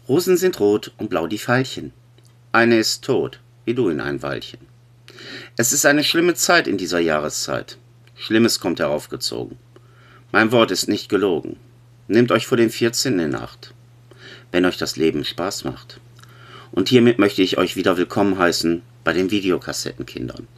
Rosen sind rot und blau die Veilchen. Eine ist tot, wie du in ein Weilchen. Es ist eine schlimme Zeit in dieser Jahreszeit. Schlimmes kommt heraufgezogen. Mein Wort ist nicht gelogen. Nehmt euch vor dem 14. in Acht, wenn euch das Leben Spaß macht. Und hiermit möchte ich euch wieder willkommen heißen bei den Videokassettenkindern.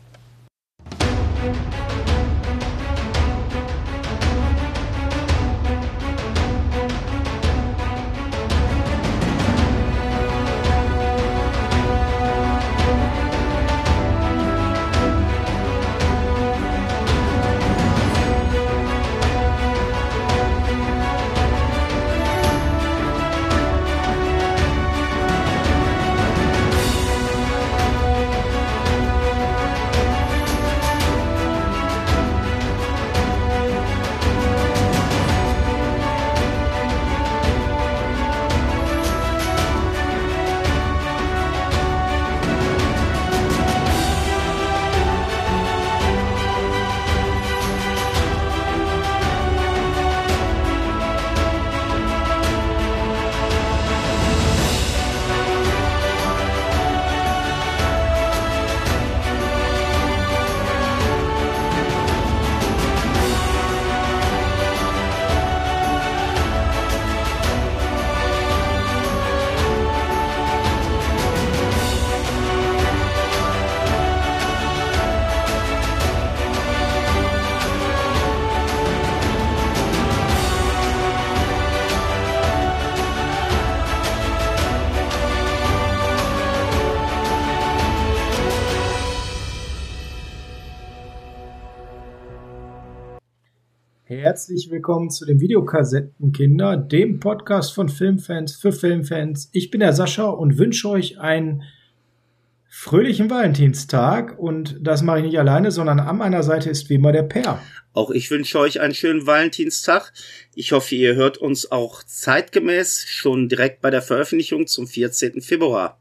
Herzlich willkommen zu den Videokassettenkinder, dem Podcast von Filmfans für Filmfans. Ich bin der Sascha und wünsche euch einen fröhlichen Valentinstag. Und das mache ich nicht alleine, sondern an meiner Seite ist wie immer der Per. Auch ich wünsche euch einen schönen Valentinstag. Ich hoffe, ihr hört uns auch zeitgemäß schon direkt bei der Veröffentlichung zum 14. Februar.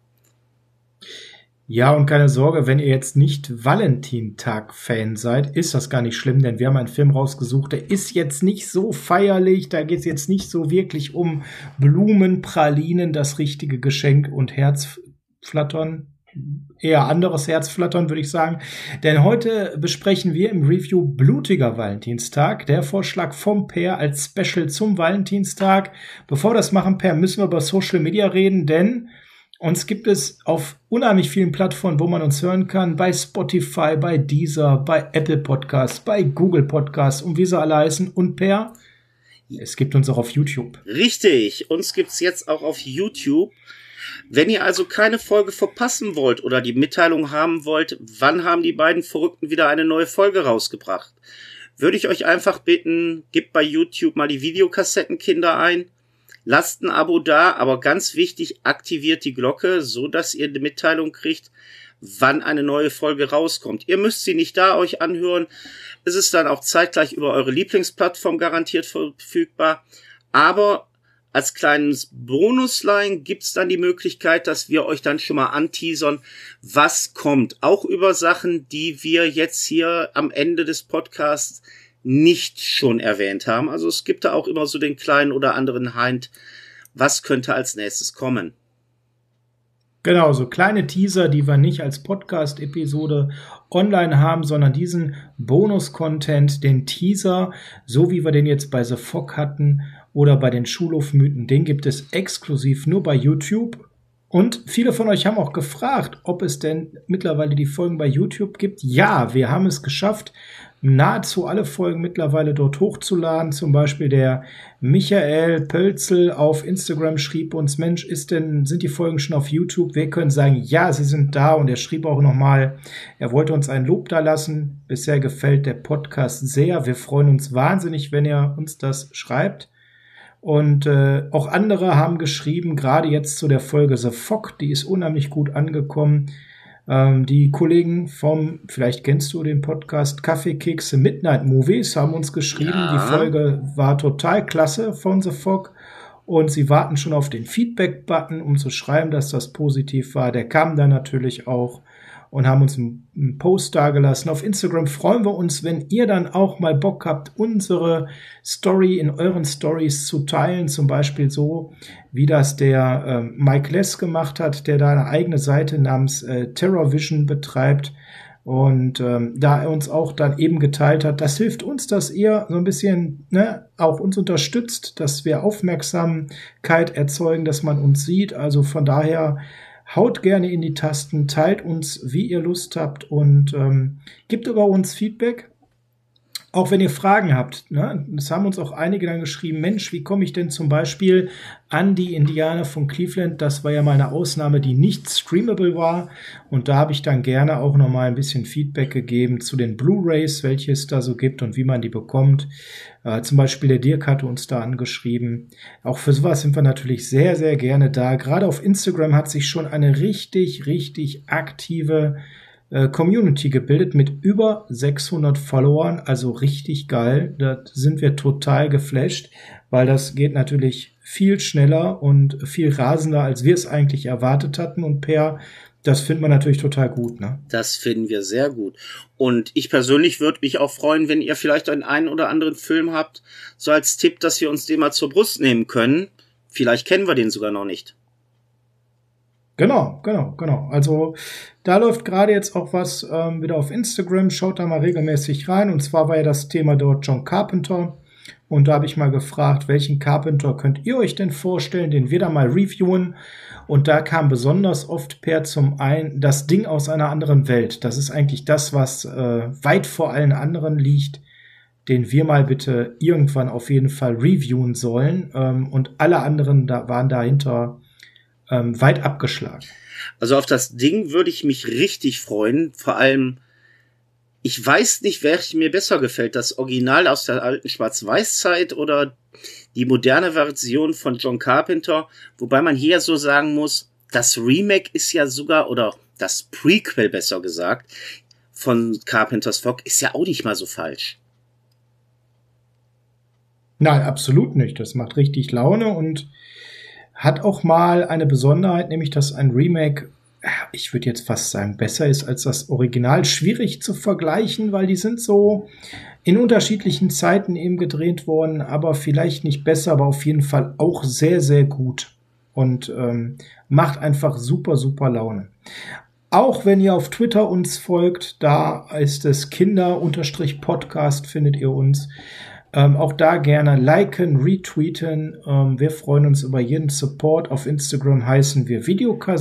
Ja, und keine Sorge, wenn ihr jetzt nicht Valentintag-Fan seid, ist das gar nicht schlimm, denn wir haben einen Film rausgesucht, der ist jetzt nicht so feierlich, da geht es jetzt nicht so wirklich um Blumen, Pralinen, das richtige Geschenk und Herzflattern, eher anderes Herzflattern, würde ich sagen. Denn heute besprechen wir im Review Blutiger Valentinstag, der Vorschlag vom Per als Special zum Valentinstag. Bevor wir das machen, Per, müssen wir über Social Media reden, denn uns gibt es auf unheimlich vielen Plattformen, wo man uns hören kann. Bei Spotify, bei Deezer, bei Apple Podcasts, bei Google Podcasts und wie sie alle heißen. Und Per, es gibt uns auch auf YouTube. Richtig, uns gibt's jetzt auch auf YouTube. Wenn ihr also keine Folge verpassen wollt oder die Mitteilung haben wollt, wann haben die beiden Verrückten wieder eine neue Folge rausgebracht, würde ich euch einfach bitten, gebt bei YouTube mal die Videokassettenkinder ein. Lasst ein Abo da, aber ganz wichtig, aktiviert die Glocke, so dass ihr die Mitteilung kriegt, wann eine neue Folge rauskommt. Ihr müsst sie nicht da euch anhören. Es ist dann auch zeitgleich über eure Lieblingsplattform garantiert verfügbar. Aber als kleines Bonusline gibt's dann die Möglichkeit, dass wir euch dann schon mal anteasern, was kommt. Auch über Sachen, die wir jetzt hier am Ende des Podcasts nicht schon erwähnt haben. Also es gibt da auch immer so den kleinen oder anderen Hint, was könnte als nächstes kommen. Genau, so kleine Teaser, die wir nicht als Podcast-Episode online haben, sondern diesen Bonus-Content, den Teaser, so wie wir den jetzt bei The Fog hatten oder bei den Schulhofmythen, den gibt es exklusiv nur bei YouTube. Und viele von euch haben auch gefragt, ob es denn mittlerweile die Folgen bei YouTube gibt. Ja, wir haben es geschafft, nahezu alle Folgen mittlerweile dort hochzuladen. Zum Beispiel der Michael Pölzel auf Instagram schrieb uns, Mensch, sind die Folgen schon auf YouTube? Wir können sagen, ja, sie sind da. Und er schrieb auch nochmal, er wollte uns ein Lob da lassen. Bisher gefällt der Podcast sehr. Wir freuen uns wahnsinnig, wenn ihr uns das schreibt. Und auch andere haben geschrieben, gerade jetzt zu der Folge The Fog, die ist unheimlich gut angekommen. Die Kollegen vom, vielleicht kennst du den Podcast Kaffeekekse Midnight Movies, haben uns geschrieben, ja. Die Folge war total klasse von The Fog und sie warten schon auf den Feedback-Button, um zu schreiben, dass das positiv war. Der kam dann natürlich auch und haben uns einen Post dagelassen. Auf Instagram freuen wir uns, wenn ihr dann auch mal Bock habt, unsere Story in euren Stories zu teilen. Zum Beispiel so, wie das der Mike Less gemacht hat, der da eine eigene Seite namens Terror Vision betreibt. Und da er uns auch dann eben geteilt hat, das hilft uns, dass ihr so ein bisschen auch uns unterstützt, dass wir Aufmerksamkeit erzeugen, dass man uns sieht. Also von daher haut gerne in die Tasten, teilt uns, wie ihr Lust habt und gebt über uns Feedback. Auch wenn ihr Fragen habt, ne? Das haben uns auch einige dann geschrieben, Mensch, wie komme ich denn zum Beispiel an die Indianer von Cleveland? Das war ja mal eine Ausnahme, die nicht streamable war. Und da habe ich dann gerne auch noch mal ein bisschen Feedback gegeben zu den Blu-rays, welche es da so gibt und wie man die bekommt. Zum Beispiel der Dirk hatte uns da angeschrieben. Auch für sowas sind wir natürlich sehr, sehr gerne da. Gerade auf Instagram hat sich schon eine richtig, richtig aktive Community gebildet mit über 600 Followern, also richtig geil. Da sind wir total geflasht, weil das geht natürlich viel schneller und viel rasender, als wir es eigentlich erwartet hatten. Und das finden wir natürlich total gut, ne? Das finden wir sehr gut. Und ich persönlich würde mich auch freuen, wenn ihr vielleicht einen oder anderen Film habt, so als Tipp, dass wir uns den mal zur Brust nehmen können. Vielleicht kennen wir den sogar noch nicht. Genau. Also da läuft gerade jetzt auch was wieder auf Instagram. Schaut da mal regelmäßig rein. Und zwar war ja das Thema dort John Carpenter. Und da habe ich mal gefragt, welchen Carpenter könnt ihr euch denn vorstellen, den wir da mal reviewen. Und da kam besonders oft zum einen das Ding aus einer anderen Welt. Das ist eigentlich das, was weit vor allen anderen liegt, den wir mal bitte irgendwann auf jeden Fall reviewen sollen. Und alle anderen waren dahinter weit abgeschlagen. Also auf das Ding würde ich mich richtig freuen. Vor allem, ich weiß nicht, welches mir besser gefällt. Das Original aus der alten Schwarz-Weiß-Zeit oder die moderne Version von John Carpenter. Wobei man hier so sagen muss, das Remake ist ja sogar, oder das Prequel besser gesagt, von Carpenters Fog ist ja auch nicht mal so falsch. Nein, absolut nicht. Das macht richtig Laune und hat auch mal eine Besonderheit, nämlich dass ein Remake, ich würde jetzt fast sagen, besser ist als das Original. Schwierig zu vergleichen, weil die sind so in unterschiedlichen Zeiten eben gedreht worden, aber vielleicht nicht besser, aber auf jeden Fall auch sehr, sehr gut und macht einfach super, super Laune. Auch wenn ihr auf Twitter uns folgt, da ist es Kinder-Podcast, findet ihr uns. Auch da gerne liken, retweeten. Wir freuen uns über jeden Support. Auf Instagram heißen wir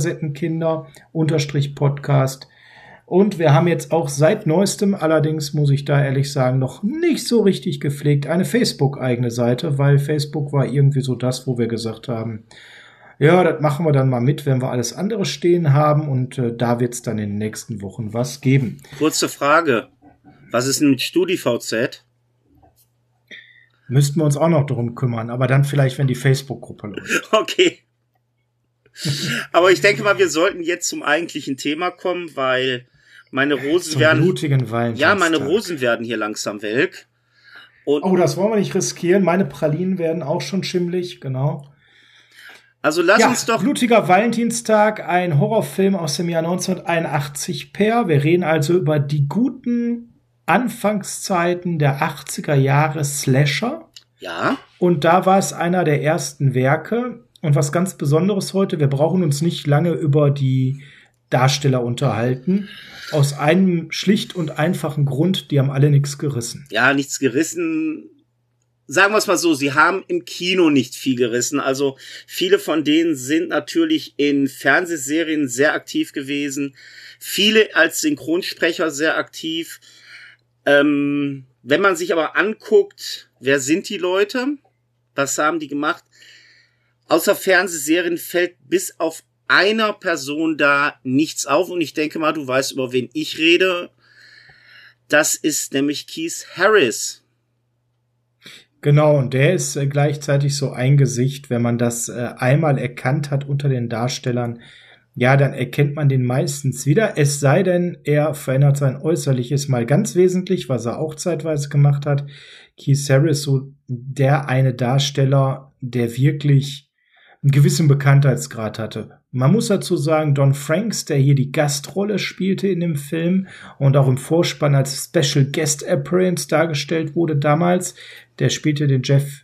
Videokassettenkinder-Podcast. Und wir haben jetzt auch seit neuestem, allerdings muss ich da ehrlich sagen, noch nicht so richtig gepflegt, eine Facebook-eigene Seite, weil Facebook war irgendwie so das, wo wir gesagt haben, ja, das machen wir dann mal mit, wenn wir alles andere stehen haben. Und da wird es dann in den nächsten Wochen was geben. Kurze Frage. Was ist denn mit StudiVZ? Müssten wir uns auch noch darum kümmern, aber dann vielleicht, wenn die Facebook-Gruppe läuft. Okay. Aber ich denke mal, wir sollten jetzt zum eigentlichen Thema kommen, weil meine Rosen blutigen Valentinstag. Ja, meine Rosen werden hier langsam welk. Und das wollen wir nicht riskieren. Meine Pralinen werden auch schon schimmlig, genau. Also lass uns doch... Blutiger Valentinstag, ein Horrorfilm aus dem Jahr 1981 Wir reden also über die guten Anfangszeiten der 80er Jahre Slasher. Ja. Und da war es einer der ersten Werke. Und was ganz Besonderes heute, wir brauchen uns nicht lange über die Darsteller unterhalten. Aus einem schlicht und einfachen Grund, die haben alle nichts gerissen. Ja, nichts gerissen. Sagen wir es mal so, sie haben im Kino nicht viel gerissen. Also viele von denen sind natürlich in Fernsehserien sehr aktiv gewesen. Viele als Synchronsprecher sehr aktiv. Wenn man sich aber anguckt, wer sind die Leute? Was haben die gemacht? Außer Fernsehserien fällt bis auf einer Person da nichts auf. Und ich denke mal, du weißt, über wen ich rede. Das ist nämlich Keith Harris. Genau, und der ist gleichzeitig so ein Gesicht, wenn man das einmal erkannt hat unter den Darstellern, ja, dann erkennt man den meistens wieder, es sei denn, er verändert sein Äußerliches mal ganz wesentlich, was er auch zeitweise gemacht hat. Keith Harris, so der eine Darsteller, der wirklich einen gewissen Bekanntheitsgrad hatte. Man muss dazu sagen, Don Franks, der hier die Gastrolle spielte in dem Film und auch im Vorspann als Special Guest Appearance dargestellt wurde damals, der spielte den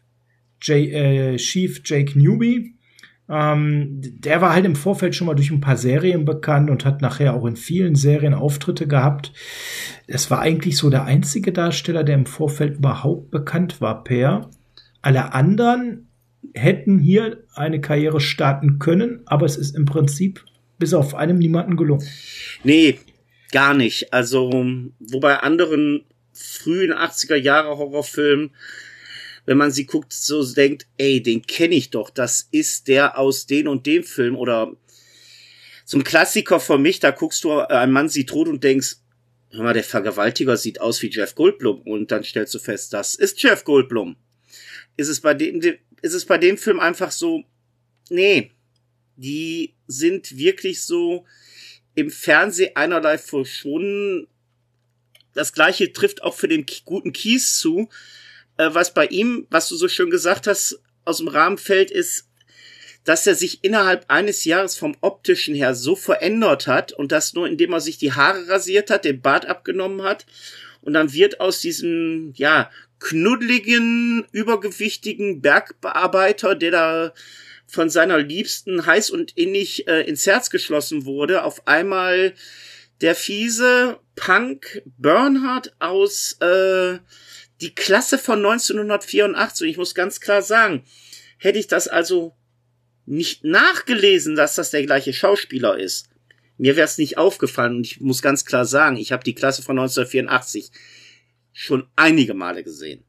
Chief Jake Newby. Der war halt im Vorfeld schon mal durch ein paar Serien bekannt und hat nachher auch in vielen Serien Auftritte gehabt. Es war eigentlich so der einzige Darsteller, der im Vorfeld überhaupt bekannt war, Per. Alle anderen hätten hier eine Karriere starten können, aber es ist im Prinzip bis auf einem niemanden gelungen. Nee, gar nicht. Also, wo bei anderen frühen 80er Jahre Horrorfilmen, wenn man sie guckt, so denkt, ey, den kenne ich doch, das ist der aus den und dem Film, oder so ein Klassiker für mich, da guckst du, ein Mann sieht tot und denkst, hör mal, der Vergewaltiger sieht aus wie Jeff Goldblum, und dann stellst du fest, das ist Jeff Goldblum. Ist es bei dem Film einfach so, nee, die sind wirklich so im Fernsehen einerlei verschwunden. Das Gleiche trifft auch für den guten Kies zu. Was bei ihm, was du so schön gesagt hast, aus dem Rahmen fällt, ist, dass er sich innerhalb eines Jahres vom Optischen her so verändert hat, und das nur indem er sich die Haare rasiert hat, den Bart abgenommen hat, und dann wird aus diesem, ja, knuddeligen, übergewichtigen Bergbearbeiter, der da von seiner Liebsten heiß und innig ins Herz geschlossen wurde, auf einmal der fiese Punk Bernhard aus die Klasse von 1984. Und ich muss ganz klar sagen, hätte ich das also nicht nachgelesen, dass das der gleiche Schauspieler ist, mir wäre es nicht aufgefallen. Und ich muss ganz klar sagen, ich habe die Klasse von 1984 schon einige Male gesehen.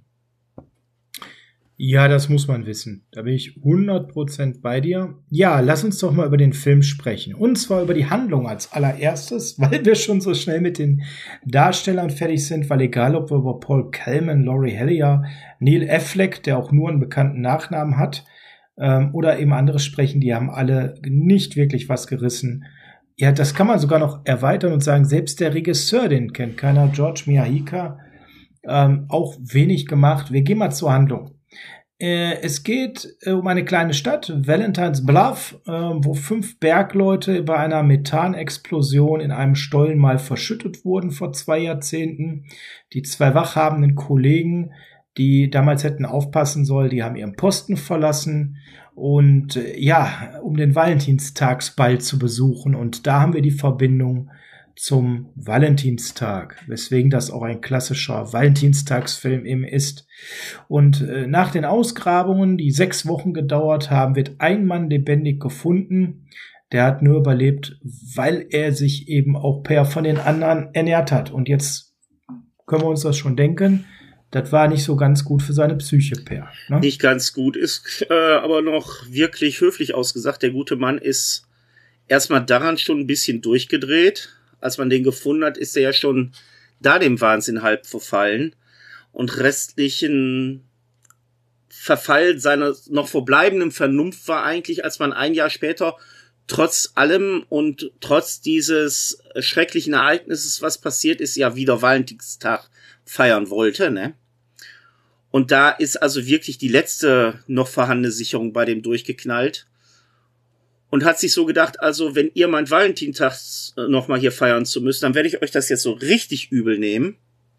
Ja, das muss man wissen. Da bin ich 100% bei dir. Ja, lass uns doch mal über den Film sprechen. Und zwar über die Handlung als allererstes, weil wir schon so schnell mit den Darstellern fertig sind, weil egal, ob wir über Paul Kalman, Laurie Hellier, Neil Affleck, der auch nur einen bekannten Nachnamen hat, oder eben andere sprechen, die haben alle nicht wirklich was gerissen. Ja, das kann man sogar noch erweitern und sagen, selbst der Regisseur, den kennt keiner, George Miyahika, auch wenig gemacht. Wir gehen mal zur Handlung. Es geht um eine kleine Stadt, Valentine's Bluff, wo 5 Bergleute bei einer Methanexplosion in einem Stollen mal verschüttet wurden vor 2 Jahrzehnten. Die 2 wachhabenden Kollegen, die damals hätten aufpassen sollen, die haben ihren Posten verlassen und ja, um den Valentinstagsball zu besuchen. Und da haben wir die Verbindung zum Valentinstag, weswegen das auch ein klassischer Valentinstagsfilm eben ist. Und nach den Ausgrabungen, die 6 Wochen gedauert haben, wird ein Mann lebendig gefunden. Der hat nur überlebt, weil er sich eben auch von den anderen ernährt hat. Und jetzt können wir uns das schon denken, das war nicht so ganz gut für seine Psyche, Per. Ne? Nicht ganz gut, ist aber noch wirklich höflich ausgesagt. Der gute Mann ist erstmal daran schon ein bisschen durchgedreht. Als man den gefunden hat, ist er ja schon da dem Wahnsinn halb verfallen. Und restlichen Verfall seiner noch verbleibenden Vernunft war eigentlich, als man ein Jahr später trotz allem und trotz dieses schrecklichen Ereignisses, was passiert ist, ja wieder Valentinstag feiern wollte, ne? Und da ist also wirklich die letzte noch vorhandene Sicherung bei dem durchgeknallt. Und hat sich so gedacht, also wenn ihr meint, Valentinstag noch mal hier feiern zu müssen, dann werde ich euch das jetzt so richtig übel nehmen.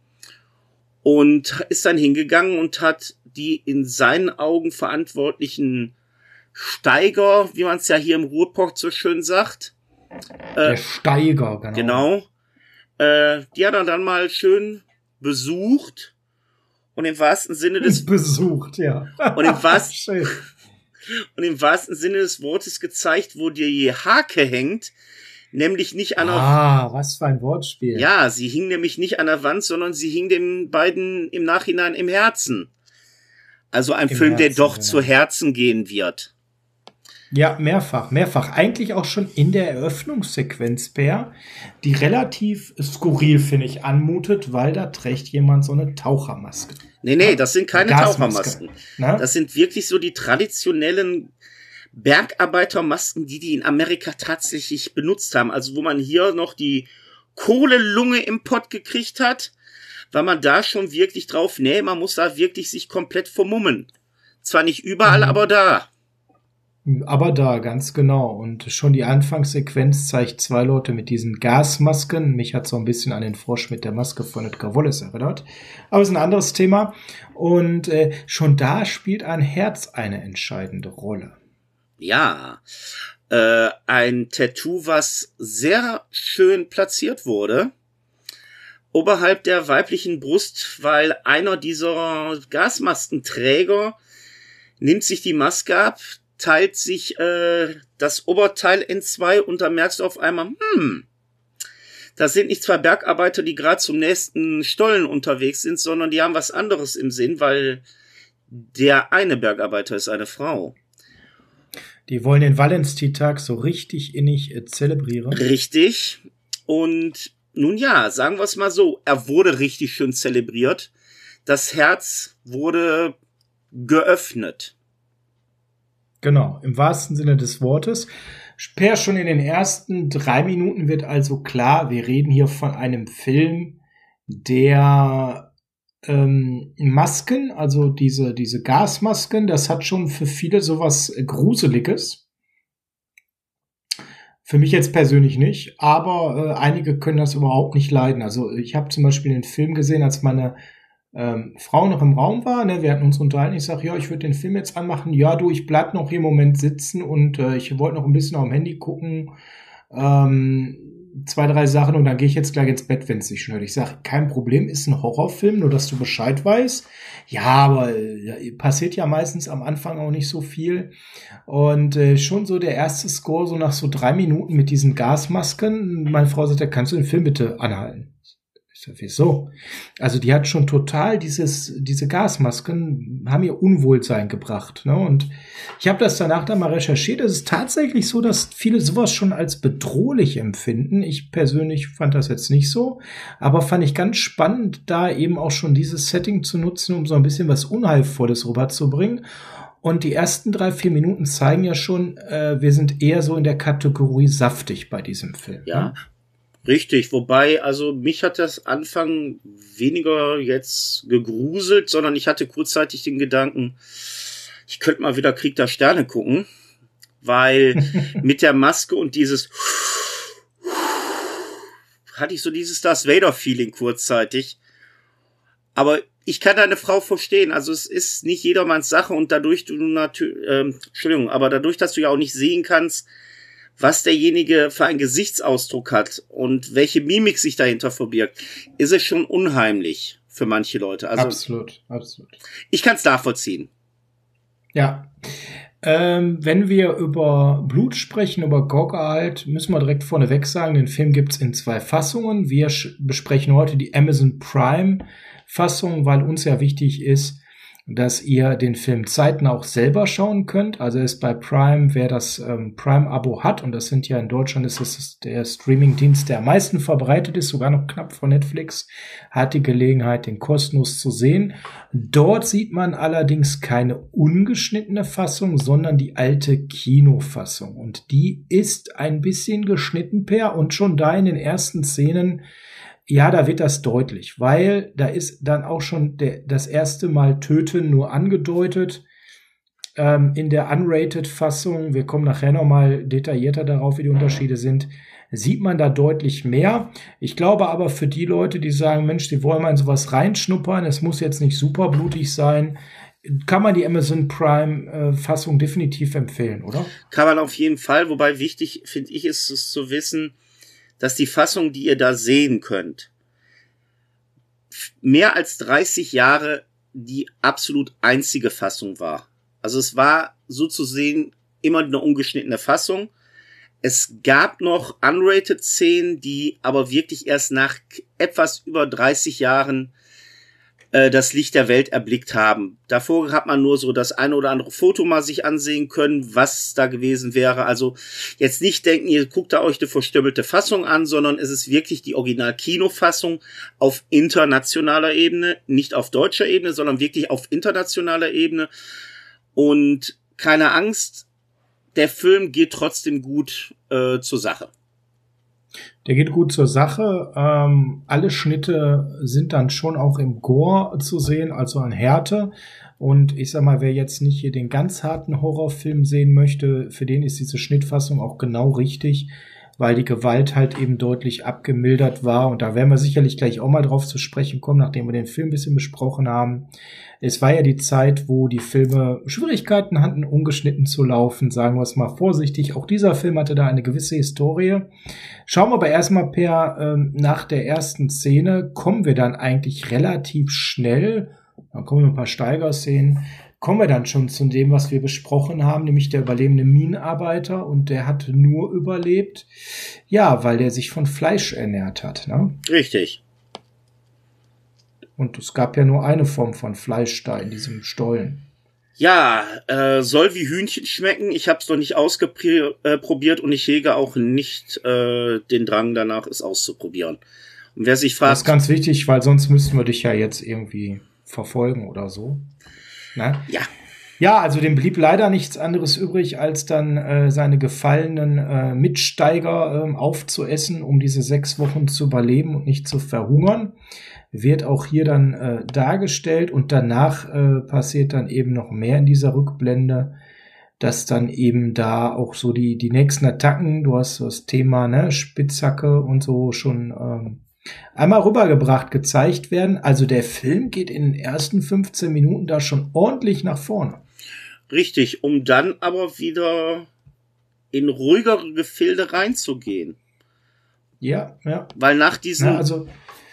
Und ist dann hingegangen und hat die in seinen Augen verantwortlichen Steiger, wie man es ja hier im Ruhrpott so schön sagt. Der Steiger, genau. Die hat er dann mal schön besucht. Und im wahrsten Sinne des... Besucht, ja. Und im wahrsten... Und im wahrsten Sinne des Wortes gezeigt, wo die Hake hängt, nämlich nicht an der... was für ein Wortspiel. Ja, sie hing nämlich nicht an der Wand, sondern sie hing den beiden im Nachhinein im Herzen. Also ein Film, der doch zu Herzen gehen wird. Ja, mehrfach. Eigentlich auch schon in der Eröffnungssequenz, Per, die relativ skurril, finde ich, anmutet, weil da trägt jemand so eine Tauchermaske. Nee, das sind keine Tauchermasken. Na? Das sind wirklich so die traditionellen Bergarbeitermasken, die in Amerika tatsächlich benutzt haben. Also wo man hier noch die Kohlelunge im Pott gekriegt hat, war man da schon wirklich drauf, man muss da wirklich sich komplett vermummen. Zwar nicht überall, aber da. Aber da, ganz genau. Und schon die Anfangssequenz zeigt zwei Leute mit diesen Gasmasken. Mich hat so ein bisschen an den Frosch mit der Maske von Edgar Wallace erinnert. Aber es ist ein anderes Thema. Und schon da spielt ein Herz eine entscheidende Rolle. Ja, ein Tattoo, was sehr schön platziert wurde. Oberhalb der weiblichen Brust, weil einer dieser Gasmaskenträger nimmt sich die Maske ab, teilt sich das Oberteil in zwei und da merkst du auf einmal, das sind nicht zwei Bergarbeiter, die gerade zum nächsten Stollen unterwegs sind, sondern die haben was anderes im Sinn, weil der eine Bergarbeiter ist eine Frau. Die wollen den Valentinstag so richtig innig zelebrieren. Richtig. Und nun ja, sagen wir es mal so, er wurde richtig schön zelebriert. Das Herz wurde geöffnet. Genau, im wahrsten Sinne des Wortes. Schon in den ersten 3 Minuten wird also klar, wir reden hier von einem Film, der Masken, also diese Gasmasken, das hat schon für viele sowas Gruseliges. Für mich jetzt persönlich nicht, aber einige können das überhaupt nicht leiden. Also ich habe zum Beispiel den Film gesehen, als meine Frau noch im Raum war, ne, wir hatten uns unterhalten, ich sage, ja, ich würde den Film jetzt anmachen, ja du, ich bleib noch hier im Moment sitzen und ich wollte noch ein bisschen auf dem Handy gucken, 2, 3 Sachen und dann gehe ich jetzt gleich ins Bett, wenn es nicht schnell. Ich sage, kein Problem, ist ein Horrorfilm, nur dass du Bescheid weißt. Ja, aber passiert ja meistens am Anfang auch nicht so viel. Und schon so der erste Score, so nach so 3 Minuten mit diesen Gasmasken. Meine Frau sagt, ja, kannst du den Film bitte anhalten? Ich sage, wieso? Also die hat schon total diese Gasmasken, haben ihr Unwohlsein gebracht. Ne? Und ich habe das danach dann mal recherchiert. Es ist tatsächlich so, dass viele sowas schon als bedrohlich empfinden. Ich persönlich fand das jetzt nicht so, aber fand ich ganz spannend, da eben auch schon dieses Setting zu nutzen, um so ein bisschen was Unheilvolles rüberzubringen. Und die ersten 3, 4 Minuten zeigen ja schon, wir sind eher so in der Kategorie saftig bei diesem Film. Ja. Ne? Richtig, wobei, also mich hat das Anfang weniger jetzt gegruselt, sondern ich hatte kurzzeitig den Gedanken, ich könnte mal wieder Krieg der Sterne gucken, weil mit der Maske und dieses hatte ich so dieses Darth Vader-Feeling kurzzeitig. Aber ich kann deine Frau verstehen, also es ist nicht jedermanns Sache und dadurch dadurch, dass du ja auch nicht sehen kannst, was derjenige für einen Gesichtsausdruck hat und welche Mimik sich dahinter verbirgt, ist es schon unheimlich für manche Leute. Also absolut. Ich kann es nachvollziehen. Ja. Wenn wir über Blut sprechen, über Gore-Gehalt, müssen wir direkt vorneweg sagen, den Film gibt's in 2 Fassungen. Wir besprechen heute die Amazon Prime-Fassung, weil uns ja wichtig ist, dass ihr den Film zeitnah auch selber schauen könnt. Also er ist bei Prime, wer das Prime-Abo hat, und das sind ja in Deutschland, ist das der Streaming-Dienst, der am meisten verbreitet ist, sogar noch knapp vor Netflix, hat die Gelegenheit, den kostenlos zu sehen. Dort sieht man allerdings keine ungeschnittene Fassung, sondern die alte Kinofassung. Und die ist ein bisschen geschnitten, Per, und schon da in den ersten Szenen, ja, da wird das deutlich, weil da ist dann auch schon das erste Mal Töten nur angedeutet. In der Unrated-Fassung, wir kommen nachher nochmal detaillierter darauf, wie die Unterschiede sind, sieht man da deutlich mehr. Ich glaube aber für die Leute, die sagen, Mensch, die wollen mal in sowas reinschnuppern, es muss jetzt nicht super blutig sein, kann man die Amazon Prime-Fassung definitiv empfehlen, oder? Kann man auf jeden Fall, wobei wichtig, finde ich, ist es zu wissen, dass die Fassung, die ihr da sehen könnt, mehr als 30 Jahre die absolut einzige Fassung war. Also es war so zu sehen immer eine ungeschnittene Fassung. Es gab noch Unrated-Szenen, die aber wirklich erst nach etwas über 30 Jahren das Licht der Welt erblickt haben. Davor hat man nur so das eine oder andere Foto mal sich ansehen können, was da gewesen wäre. Also jetzt nicht denken, ihr guckt da euch eine verstümmelte Fassung an, sondern es ist wirklich die Original-Kinofassung auf internationaler Ebene, nicht auf deutscher Ebene, sondern wirklich auf internationaler Ebene. Und keine Angst, der Film geht trotzdem gut zur Sache. Der geht gut zur Sache. Alle Schnitte sind dann schon auch im Gore zu sehen, also an Härte. Und ich sag mal, wer jetzt nicht hier den ganz harten Horrorfilm sehen möchte, für den ist diese Schnittfassung auch genau richtig, weil die Gewalt halt eben deutlich abgemildert war. Und da werden wir sicherlich gleich auch mal drauf zu sprechen kommen, nachdem wir den Film ein bisschen besprochen haben. Es war ja die Zeit, wo die Filme Schwierigkeiten hatten, ungeschnitten zu laufen, sagen wir es mal vorsichtig. Auch dieser Film hatte da eine gewisse Historie. Schauen wir aber erstmal, Per, nach der ersten Szene kommen wir dann eigentlich relativ schnell, dann kommen ein paar Steigerszenen, kommen wir dann schon zu dem, was wir besprochen haben, nämlich der überlebende Minenarbeiter, und der hat nur überlebt, ja, weil der sich von Fleisch ernährt hat, ne? Richtig. Und es gab ja nur eine Form von Fleisch da in diesem Stollen. Ja, soll wie Hühnchen schmecken. Ich habe es noch nicht ausprobiert und ich hege auch nicht den Drang danach, es auszuprobieren. Und wer sich fragt, das ist ganz wichtig, weil sonst müssten wir dich ja jetzt irgendwie verfolgen oder so. Ne? Ja. Ja, also dem blieb leider nichts anderes übrig, als dann seine gefallenen Mitsteiger aufzuessen, um diese 6 Wochen zu überleben und nicht zu verhungern. Wird auch hier dann dargestellt, und danach passiert dann eben noch mehr in dieser Rückblende, dass dann eben da auch so die nächsten Attacken, du hast das Thema, ne, Spitzhacke und so schon einmal rübergebracht, gezeigt werden. Also der Film geht in den ersten 15 Minuten da schon ordentlich nach vorne. Richtig, um dann aber wieder in ruhigere Gefilde reinzugehen. Ja, ja. Weil nach diesem... Ja, also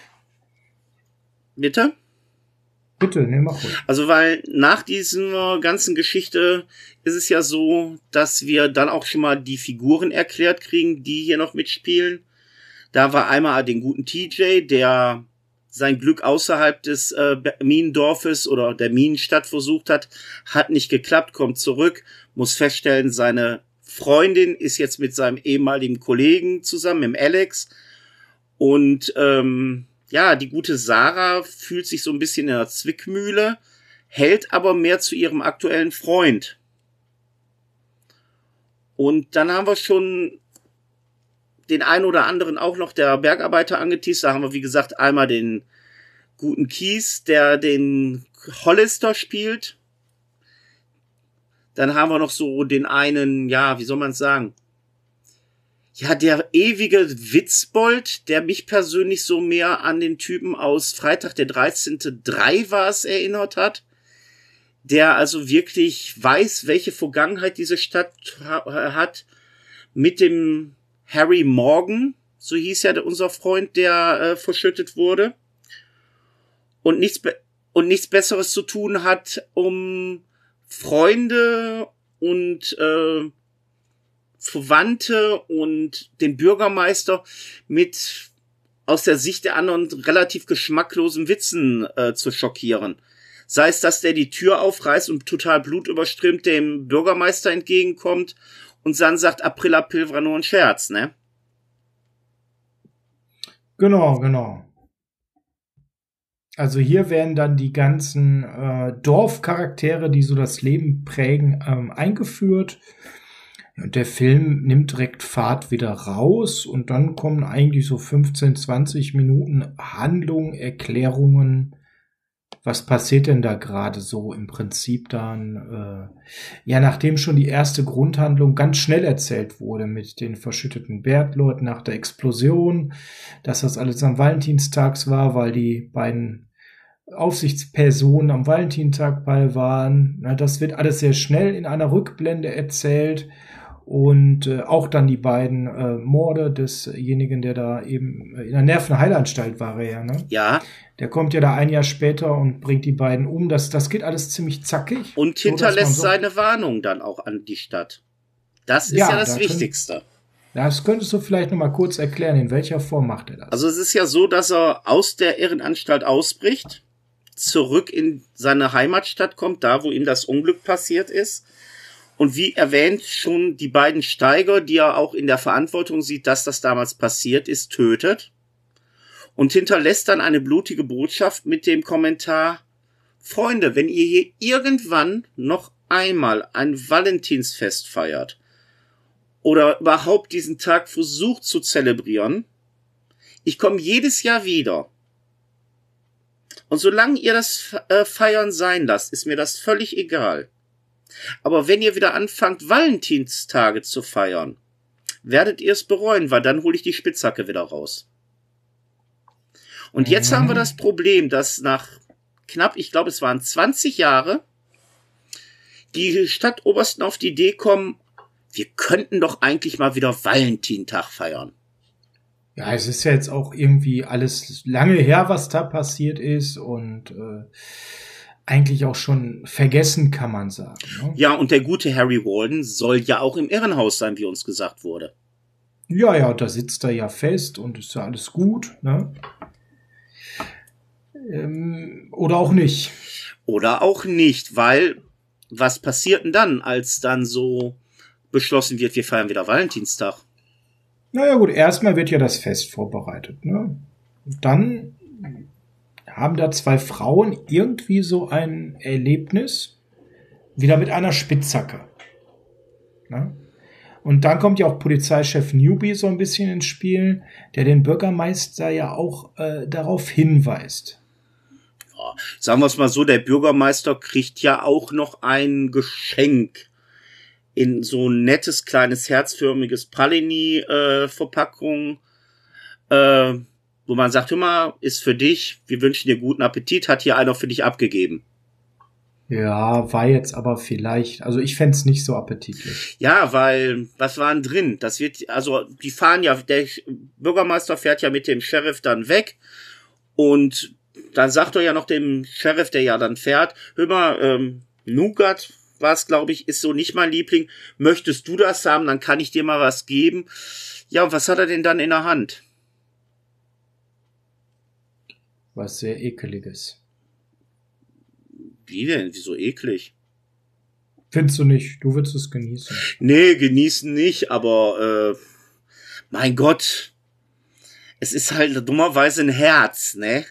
bitte? Bitte, ne, mach ruhig. Also weil nach dieser ganzen Geschichte ist es ja so, dass wir dann auch schon mal die Figuren erklärt kriegen, die hier noch mitspielen. Da war einmal den guten TJ, der sein Glück außerhalb des Minendorfes oder der Minenstadt versucht hat nicht geklappt, kommt zurück, muss feststellen, seine Freundin ist jetzt mit seinem ehemaligen Kollegen zusammen, mit Alex. Und ja, die gute Sarah fühlt sich so ein bisschen in der Zwickmühle, hält aber mehr zu ihrem aktuellen Freund. Und dann haben wir schon den einen oder anderen auch noch der Bergarbeiter angeteased. Da haben wir, wie gesagt, einmal den guten Keith, der den Hollister spielt. Dann haben wir noch so den einen, ja, wie soll man es sagen? Ja, der ewige Witzbold, der mich persönlich so mehr an den Typen aus Freitag der 13.3 war es erinnert hat. Der also wirklich weiß, welche Vergangenheit diese Stadt hat. Mit dem Harry Morgan, so hieß ja unser Freund, der verschüttet wurde. Und nichts Besseres zu tun hat, um Freunde und Verwandte und den Bürgermeister mit aus der Sicht der anderen relativ geschmacklosen Witzen zu schockieren. Sei es, dass der die Tür aufreißt und total blutüberströmt dem Bürgermeister entgegenkommt und dann sagt, April, war nur ein Scherz, ne? Genau. Also hier werden dann die ganzen Dorfcharaktere, die so das Leben prägen, eingeführt. Und der Film nimmt direkt Fahrt wieder raus, und dann kommen eigentlich so 15, 20 Minuten Handlung, Erklärungen. Was passiert denn da gerade so im Prinzip dann? Ja, nachdem schon die erste Grundhandlung ganz schnell erzählt wurde mit den verschütteten Bertleuten nach der Explosion, dass das alles am Valentinstag war, weil die beiden Aufsichtspersonen am Valentinstag bei waren. Na, das wird alles sehr schnell in einer Rückblende erzählt. Und auch dann die beiden Morde desjenigen, der da eben in der Nervenheilanstalt war, ja, ne? Ja. Der kommt ja da ein Jahr später und bringt die beiden um. Das geht alles ziemlich zackig. Und hinterlässt seine Warnung dann auch an die Stadt. Das ist ja das Wichtigste. Das könntest du vielleicht noch mal kurz erklären, in welcher Form macht er das? Also es ist ja so, dass er aus der Irrenanstalt ausbricht, zurück in seine Heimatstadt kommt, da wo ihm das Unglück passiert ist. Und wie erwähnt, schon die beiden Steiger, die er auch in der Verantwortung sieht, dass das damals passiert ist, tötet. Und hinterlässt dann eine blutige Botschaft mit dem Kommentar: Freunde, wenn ihr hier irgendwann noch einmal ein Valentinsfest feiert oder überhaupt diesen Tag versucht zu zelebrieren. Ich komme jedes Jahr wieder. Und solange ihr das Feiern sein lasst, ist mir das völlig egal. Aber wenn ihr wieder anfangt, Valentinstage zu feiern, werdet ihr es bereuen, weil dann hole ich die Spitzhacke wieder raus. Und jetzt haben wir das Problem, dass nach knapp, ich glaube, es waren 20 Jahre, die Stadtobersten auf die Idee kommen, wir könnten doch eigentlich mal wieder Valentintag feiern. Ja, es ist ja jetzt auch irgendwie alles lange her, was da passiert ist und eigentlich auch schon vergessen, kann man sagen. Ne? Ja, und der gute Harry Walden soll ja auch im Irrenhaus sein, wie uns gesagt wurde. Ja, da sitzt er ja fest und ist ja alles gut, ne? Oder auch nicht. Oder auch nicht, weil was passiert denn dann, als dann so beschlossen wird, wir feiern wieder Valentinstag? Naja gut, erstmal wird ja das Fest vorbereitet, ne? Und dann haben da zwei Frauen irgendwie so ein Erlebnis, wieder mit einer Spitzhacke. Ne? Und dann kommt ja auch Polizeichef Newby so ein bisschen ins Spiel, der den Bürgermeister ja auch darauf hinweist. Ja, sagen wir es mal so, der Bürgermeister kriegt ja auch noch ein Geschenk in so ein nettes, kleines, herzförmiges Pralini-Verpackung, wo man sagt, hör mal, ist für dich, wir wünschen dir guten Appetit, hat hier einer für dich abgegeben. Ja, war jetzt aber vielleicht, also ich fänd's nicht so appetitlich. Ja, weil, was war denn drin? Das wird, also, die fahren ja, der Bürgermeister fährt ja mit dem Sheriff dann weg und dann sagt er ja noch dem Sheriff, der ja dann fährt, hör mal, Nougat war es, glaube ich, ist so nicht mein Liebling. Möchtest du das haben, dann kann ich dir mal was geben. Ja, und was hat er denn dann in der Hand? Was sehr Ekeliges. Wie denn? Wieso eklig? Findest du nicht? Du würdest es genießen. Nee, genießen nicht, aber mein Gott, es ist halt dummerweise ein Herz, ne?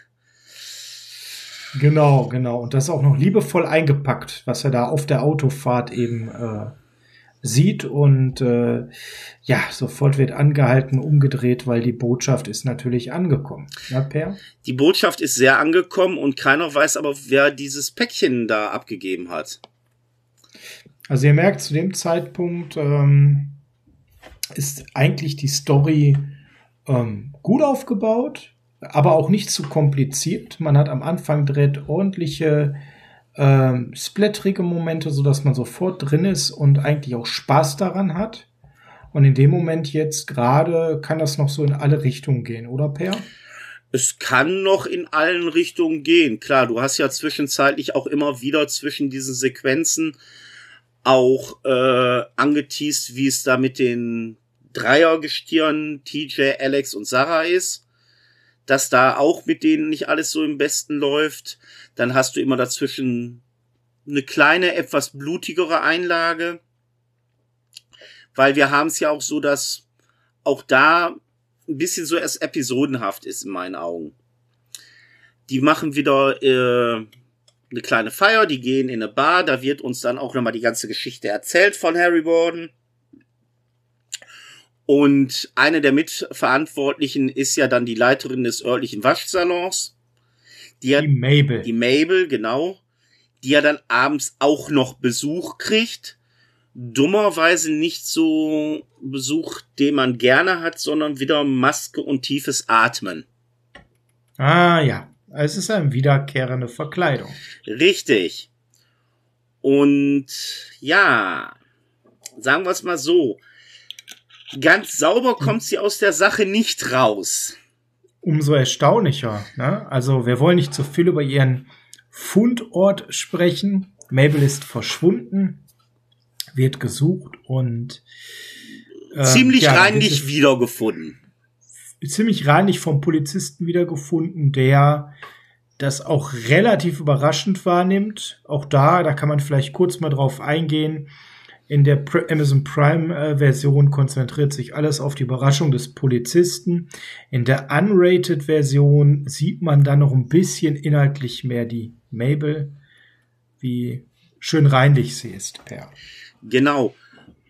Genau. Und das auch noch liebevoll eingepackt, was er da auf der Autofahrt eben sieht. Und ja, sofort wird angehalten, umgedreht, weil die Botschaft ist natürlich angekommen. Ja, Per? Die Botschaft ist sehr angekommen und keiner weiß aber, wer dieses Päckchen da abgegeben hat. Also ihr merkt, zu dem Zeitpunkt ist eigentlich die Story gut aufgebaut, aber auch nicht zu kompliziert. Man hat am Anfang direkt ordentliche splatterige Momente, sodass man sofort drin ist und eigentlich auch Spaß daran hat. Und in dem Moment jetzt gerade kann das noch so in alle Richtungen gehen, oder Per? Es kann noch in allen Richtungen gehen. Klar, du hast ja zwischenzeitlich auch immer wieder zwischen diesen Sequenzen auch angeteast, wie es da mit den Dreiergestirnen TJ, Alex und Sarah ist. Dass da auch mit denen nicht alles so im Besten läuft. Dann hast du immer dazwischen eine kleine, etwas blutigere Einlage. Weil wir haben es ja auch so, dass auch da ein bisschen so erst episodenhaft ist in meinen Augen. Die machen wieder eine kleine Feier, die gehen in eine Bar, da wird uns dann auch nochmal die ganze Geschichte erzählt von Harry Warden. Und eine der Mitverantwortlichen ist ja dann die Leiterin des örtlichen Waschsalons. Die Mabel. Die Mabel, genau. Die ja dann abends auch noch Besuch kriegt. Dummerweise nicht so Besuch, den man gerne hat, sondern wieder Maske und tiefes Atmen. Ah ja, es ist eine wiederkehrende Verkleidung. Richtig. Und ja, sagen wir es mal so. Ganz sauber kommt sie aus der Sache nicht raus. Umso erstaunlicher. Ne? Also wir wollen nicht zu viel über ihren Fundort sprechen. Mabel ist verschwunden, wird gesucht und ziemlich reinlich wiedergefunden. Ziemlich reinlich vom Polizisten wiedergefunden, der das auch relativ überraschend wahrnimmt. Auch da kann man vielleicht kurz mal drauf eingehen. In der Amazon Prime-Version konzentriert sich alles auf die Überraschung des Polizisten. In der Unrated-Version sieht man dann noch ein bisschen inhaltlich mehr die Mabel, wie schön reinlich sie ist, Per. Genau.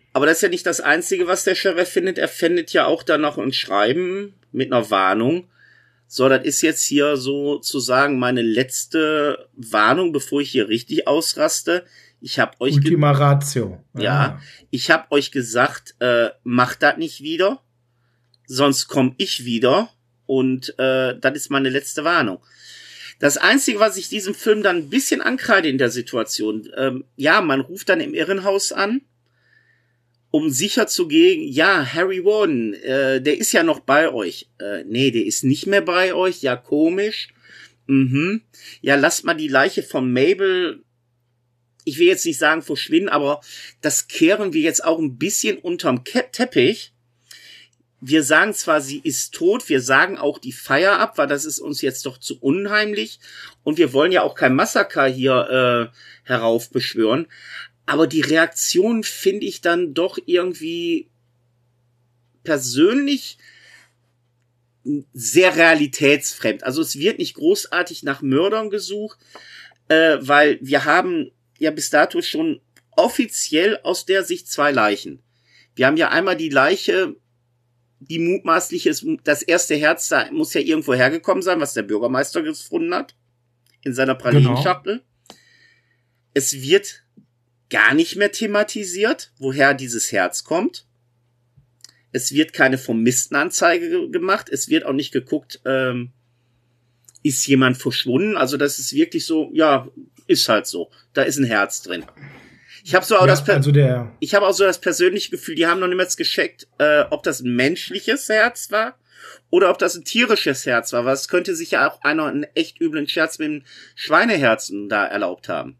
Aber das ist ja nicht das Einzige, was der Sheriff findet. Er findet ja auch dann noch ein Schreiben mit einer Warnung. So, das ist jetzt hier sozusagen meine letzte Warnung, bevor ich hier richtig ausraste. Ich habe euch Ultima Ratio. Ja, ich habe euch gesagt, macht das nicht wieder, sonst komme ich wieder und das ist meine letzte Warnung. Das Einzige, was ich diesem Film dann ein bisschen ankreide in der Situation, ja, man ruft dann im Irrenhaus an, um sicher zu gehen, ja, Harry Warden, der ist ja noch bei euch. Nee, der ist nicht mehr bei euch, ja, komisch. Ja, lasst mal die Leiche von Mabel, ich will jetzt nicht sagen verschwinden, aber das kehren wir jetzt auch ein bisschen unterm Teppich. Wir sagen zwar, sie ist tot, wir sagen auch die Feier ab, weil das ist uns jetzt doch zu unheimlich. Und wir wollen ja auch kein Massaker hier heraufbeschwören. Aber die Reaktion finde ich dann doch irgendwie persönlich sehr realitätsfremd. Also es wird nicht großartig nach Mördern gesucht, weil wir haben ja bis dato schon offiziell aus der Sicht 2 Leichen. Wir haben ja einmal die Leiche, die mutmaßlich ist, das erste Herz da muss ja irgendwo hergekommen sein, was der Bürgermeister gefunden hat, in seiner Pralinenschachtel. Genau. Es wird gar nicht mehr thematisiert, woher dieses Herz kommt. Es wird keine Vermisstenanzeige gemacht. Es wird auch nicht geguckt, ist jemand verschwunden. Also das ist wirklich so, ja, ist halt so. Da ist ein Herz drin. Ich habe so auch ich habe auch so das persönliche Gefühl, die haben noch niemals gecheckt, ob das ein menschliches Herz war oder ob das ein tierisches Herz war. Weil es könnte sich ja auch einer einen echt üblen Scherz mit dem Schweineherzen da erlaubt haben.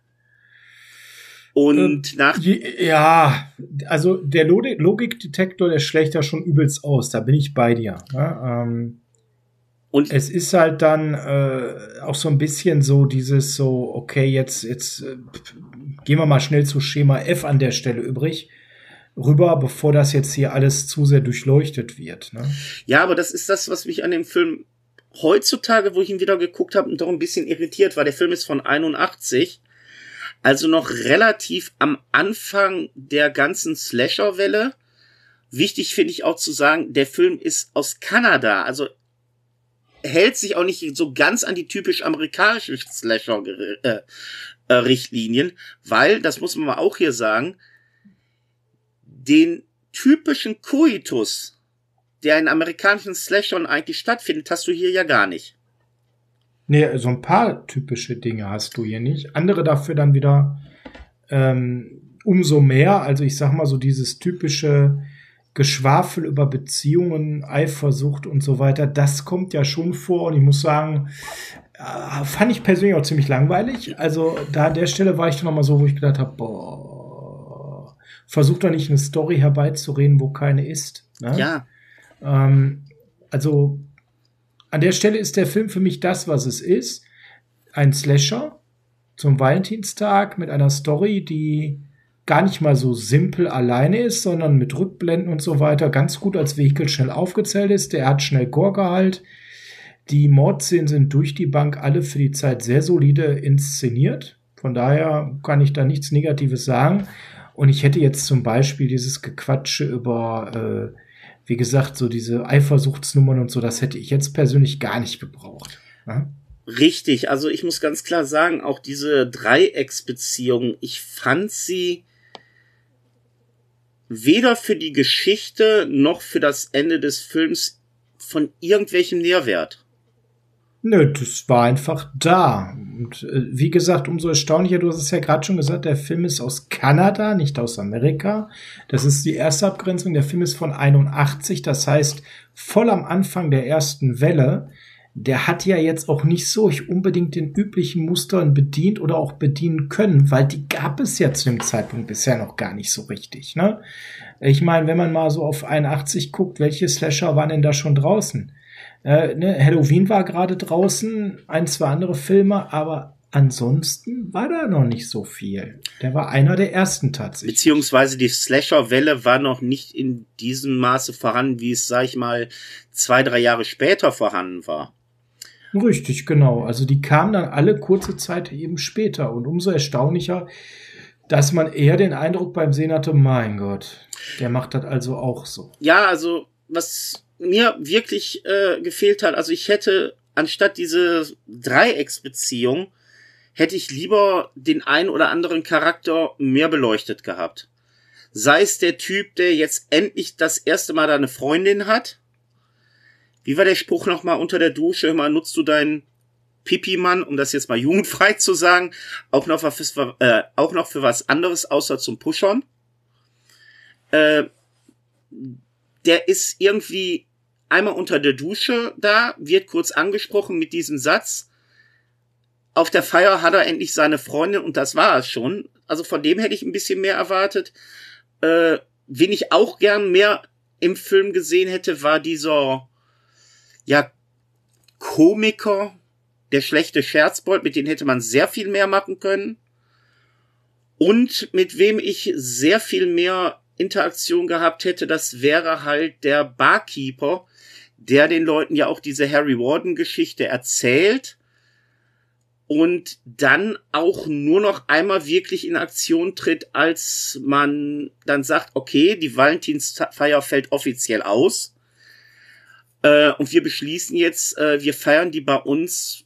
Und ja, also der Logikdetektor, der schlägt ja schon übelst aus, da bin ich bei dir. Ja, und es ist halt dann auch so ein bisschen so dieses so, okay, jetzt gehen wir mal schnell zu Schema F an der Stelle rüber, bevor das jetzt hier alles zu sehr durchleuchtet wird. Ne? Ja, aber das ist das, was mich an dem Film heutzutage, wo ich ihn wieder geguckt habe, doch ein bisschen irritiert war. Der Film ist von 81. Also noch relativ am Anfang der ganzen Slasher-Welle. Wichtig finde ich auch zu sagen, der Film ist aus Kanada. Also hält sich auch nicht so ganz an die typisch amerikanischen Slasher-Richtlinien. Weil, das muss man mal auch hier sagen, den typischen Koitus, der in amerikanischen Slashern eigentlich stattfindet, hast du hier ja gar nicht. Nee, so ein paar typische Dinge hast du hier nicht. Andere dafür dann wieder umso mehr. Also ich sag mal so dieses typische Geschwafel über Beziehungen, Eifersucht und so weiter, das kommt ja schon vor. Und ich muss sagen, fand ich persönlich auch ziemlich langweilig. Also da an der Stelle war ich dann nochmal so, wo ich gedacht habe, boah, versuch doch nicht eine Story herbeizureden, wo keine ist. Ne? Ja. Also an der Stelle ist der Film für mich das, was es ist. Ein Slasher zum Valentinstag mit einer Story, die gar nicht mal so simpel alleine ist, sondern mit Rückblenden und so weiter ganz gut als Vehikel schnell aufgezählt ist. Der hat schnell Goregehalt. Die Mordszenen sind durch die Bank alle für die Zeit sehr solide inszeniert. Von daher kann ich da nichts Negatives sagen. Und ich hätte jetzt zum Beispiel dieses Gequatsche über wie gesagt, so diese Eifersuchtsnummern und so, das hätte ich jetzt persönlich gar nicht gebraucht. Ja? Richtig, also ich muss ganz klar sagen, auch diese Dreiecksbeziehung, ich fand sie weder für die Geschichte noch für das Ende des Films von irgendwelchem Nährwert. Nö, das war einfach da. Und wie gesagt, umso erstaunlicher, du hast es ja gerade schon gesagt, der Film ist aus Kanada, nicht aus Amerika. Das ist die erste Abgrenzung. Der Film ist von 81, das heißt voll am Anfang der ersten Welle. Der hat ja jetzt auch nicht so unbedingt den üblichen Mustern bedient oder auch bedienen können, weil die gab es ja zu dem Zeitpunkt bisher noch gar nicht so richtig. Ne? Ich meine, wenn man mal so auf 81 guckt, welche Slasher waren denn da schon draußen? Halloween war gerade draußen, 1, 2 andere Filme, aber ansonsten war da noch nicht so viel. Der war einer der ersten tatsächlich. Beziehungsweise die Slasher-Welle war noch nicht in diesem Maße vorhanden, wie es, sag ich mal, 2, 3 Jahre später vorhanden war. Richtig, genau. Also die kamen dann alle kurze Zeit eben später. Und umso erstaunlicher, Dass man eher den Eindruck beim Sehen hatte, mein Gott, der macht das also auch so. Ja, also was mir wirklich gefehlt hat, also ich hätte anstatt diese Dreiecksbeziehung, hätte ich lieber den einen oder anderen Charakter mehr beleuchtet gehabt. Sei es der Typ, der jetzt endlich das erste Mal da eine Freundin hat. Wie war der Spruch nochmal unter der Dusche? Immer nutzt du deinen Pipi-Mann, um das jetzt mal jugendfrei zu sagen, auch noch für was anderes, außer zum Pushern. Der ist irgendwie einmal unter der Dusche da, wird kurz angesprochen mit diesem Satz. Auf der Feier hat er endlich seine Freundin und das war es schon. Also von dem hätte ich ein bisschen mehr erwartet. Wen ich auch gern mehr im Film gesehen hätte, war dieser, ja, Komiker, der schlechte Scherzbold, mit dem hätte man sehr viel mehr machen können. Und mit wem ich sehr viel mehr Interaktion gehabt hätte, das wäre halt der Barkeeper, der den Leuten ja auch diese Harry Warden-Geschichte erzählt und dann auch nur noch einmal wirklich in Aktion tritt, als man dann sagt, okay, die Valentinsfeier fällt offiziell aus und wir beschließen jetzt, wir feiern die bei uns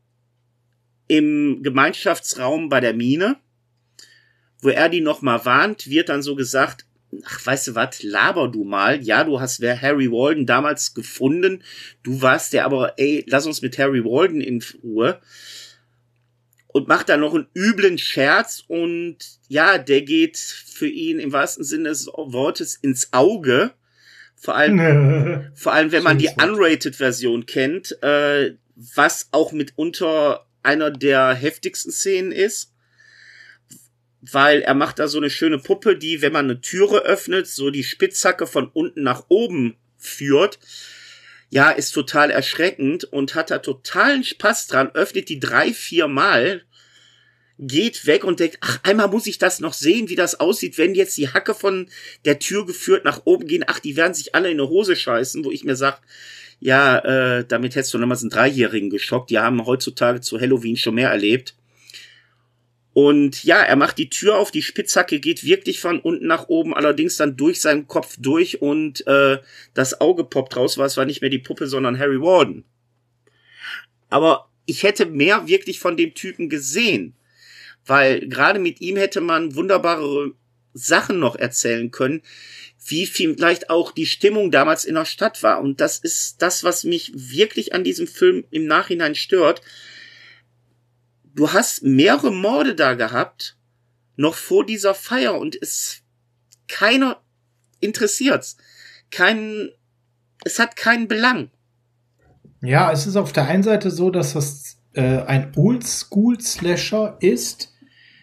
im Gemeinschaftsraum bei der Mine, wo er die nochmal warnt, wird dann so gesagt, ach, weißt du was, laber du mal, ja, du hast Harry Walden damals gefunden, du warst der, aber ey, lass uns mit Harry Walden in Ruhe. Und macht dann noch einen üblen Scherz und ja, der geht für ihn im wahrsten Sinne des Wortes ins Auge. Vor allem, wenn man die Unrated-Version kennt, was auch mitunter einer der heftigsten Szenen ist. Weil er macht da so eine schöne Puppe, die, wenn man eine Türe öffnet, so die Spitzhacke von unten nach oben führt. Ja, ist total erschreckend und hat da totalen Spaß dran, öffnet die 3-4 Mal, geht weg und denkt, ach, einmal muss ich das noch sehen, wie das aussieht, wenn jetzt die Hacke von der Tür geführt nach oben gehen, ach, die werden sich alle in eine Hose scheißen, wo ich mir sag, ja, damit hättest du nochmals einen 3-Jährigen geschockt, die haben heutzutage zu Halloween schon mehr erlebt. Und ja, er macht die Tür auf, die Spitzhacke geht wirklich von unten nach oben, allerdings dann durch seinen Kopf durch und das Auge poppt raus, war es war nicht mehr die Puppe, sondern Harry Warden. Aber ich hätte mehr wirklich von dem Typen gesehen, weil gerade mit ihm hätte man wunderbare Sachen noch erzählen können, wie vielleicht auch die Stimmung damals in der Stadt war. Und das ist das, was mich wirklich an diesem Film im Nachhinein stört. Du hast mehrere Morde da gehabt, noch vor dieser Feier, und keiner interessiert's. Es hat keinen Belang. Ja, es ist auf der einen Seite so, dass das ein Oldschool-Slasher ist,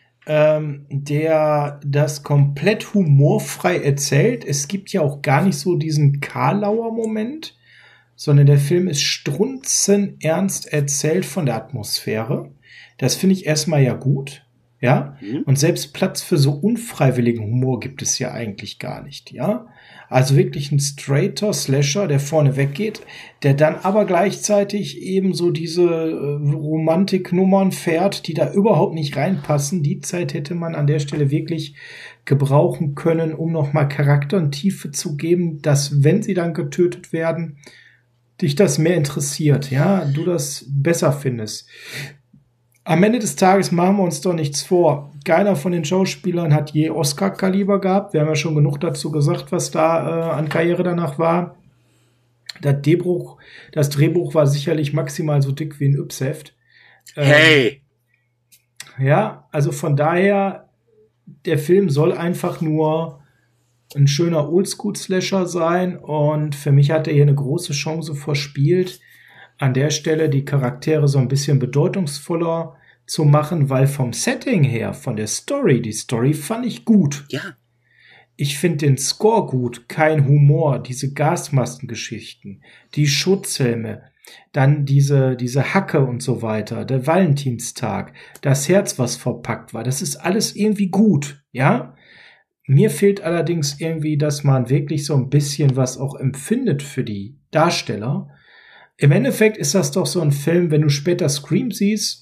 der das komplett humorfrei erzählt. Es gibt ja auch gar nicht so diesen Karlauer-Moment, sondern der Film ist strunzenernst erzählt von der Atmosphäre. Das finde ich erstmal ja gut, ja. Und selbst Platz für so unfreiwilligen Humor gibt es ja eigentlich gar nicht, ja. Also wirklich ein straighter Slasher, der vorne weggeht, der dann aber gleichzeitig eben so diese Romantiknummern fährt, die da überhaupt nicht reinpassen. Die Zeit hätte man an der Stelle wirklich gebrauchen können, um nochmal Charakter und Tiefe zu geben, dass, wenn sie dann getötet werden, dich das mehr interessiert, ja, du das besser findest. Am Ende des Tages machen wir uns doch nichts vor. Keiner von den Schauspielern hat je Oscar-Kaliber gehabt. Wir haben ja schon genug dazu gesagt, was da an Karriere danach war. Das Drehbuch war sicherlich maximal so dick wie ein Yps-Heft. Hey! Ja, also von daher, der Film soll einfach nur ein schöner Oldschool-Slasher sein. Und für mich hat er hier eine große Chance verspielt, an der Stelle die Charaktere so ein bisschen bedeutungsvoller zu machen, weil vom Setting her, von der Story, die Story fand ich gut. Ja. Ich finde den Score gut, kein Humor, diese Gasmaskengeschichten, die Schutzhelme, dann diese Hacke und so weiter, der Valentinstag, das Herz, was verpackt war, das ist alles irgendwie gut, ja? Mir fehlt allerdings irgendwie, dass man wirklich so ein bisschen was auch empfindet für die Darsteller. Im Endeffekt ist das doch so ein Film, wenn du später Scream siehst,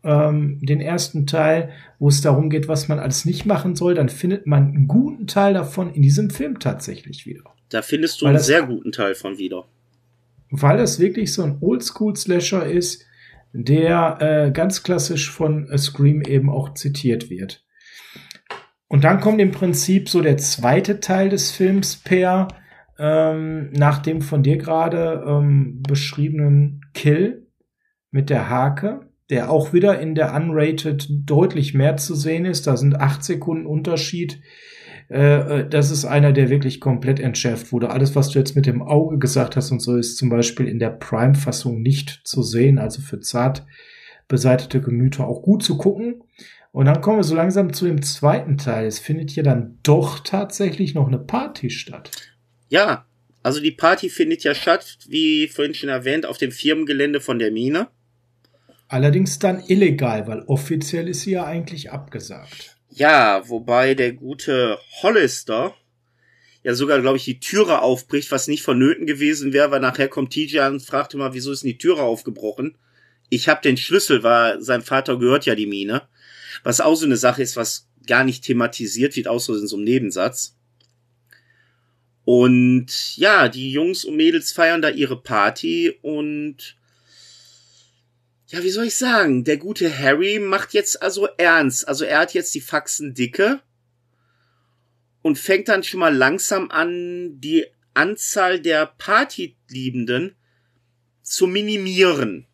den ersten Teil, wo es darum geht, was man alles nicht machen soll, dann findet man einen guten Teil davon in diesem Film tatsächlich wieder. Da findest du einen sehr guten Teil von wieder. Weil das wirklich so ein Oldschool-Slasher ist, der ganz klassisch von Scream eben auch zitiert wird. Und dann kommt im Prinzip so der zweite Teil des Films nach dem von dir gerade beschriebenen Kill mit der Hake, der auch wieder in der Unrated deutlich mehr zu sehen ist. Da sind 8 Sekunden Unterschied. Das ist einer, der wirklich komplett entschärft wurde. Alles, was du jetzt mit dem Auge gesagt hast und so, ist zum Beispiel in der Prime-Fassung nicht zu sehen. Also für zart beseitete Gemüter auch gut zu gucken. Und dann kommen wir so langsam zu dem zweiten Teil. Es findet hier dann doch tatsächlich noch eine Party statt. Ja, also die Party findet ja statt, wie vorhin schon erwähnt, auf dem Firmengelände von der Mine. Allerdings dann illegal, weil offiziell ist sie ja eigentlich abgesagt. Ja, wobei der gute Hollister ja sogar, glaube ich, die Türe aufbricht, was nicht vonnöten gewesen wäre, weil nachher kommt TJ und fragte mal, wieso ist denn die Türe aufgebrochen? Ich habe den Schlüssel, weil seinem Vater gehört ja die Mine. Was auch so eine Sache ist, was gar nicht thematisiert wird, außer in so einem Nebensatz. Und ja, die Jungs und Mädels feiern da ihre Party und ja, wie soll ich sagen, der gute Harry macht jetzt also ernst. Also er hat jetzt die Faxen dicke und fängt dann schon mal langsam an, die Anzahl der Partyliebenden zu minimieren.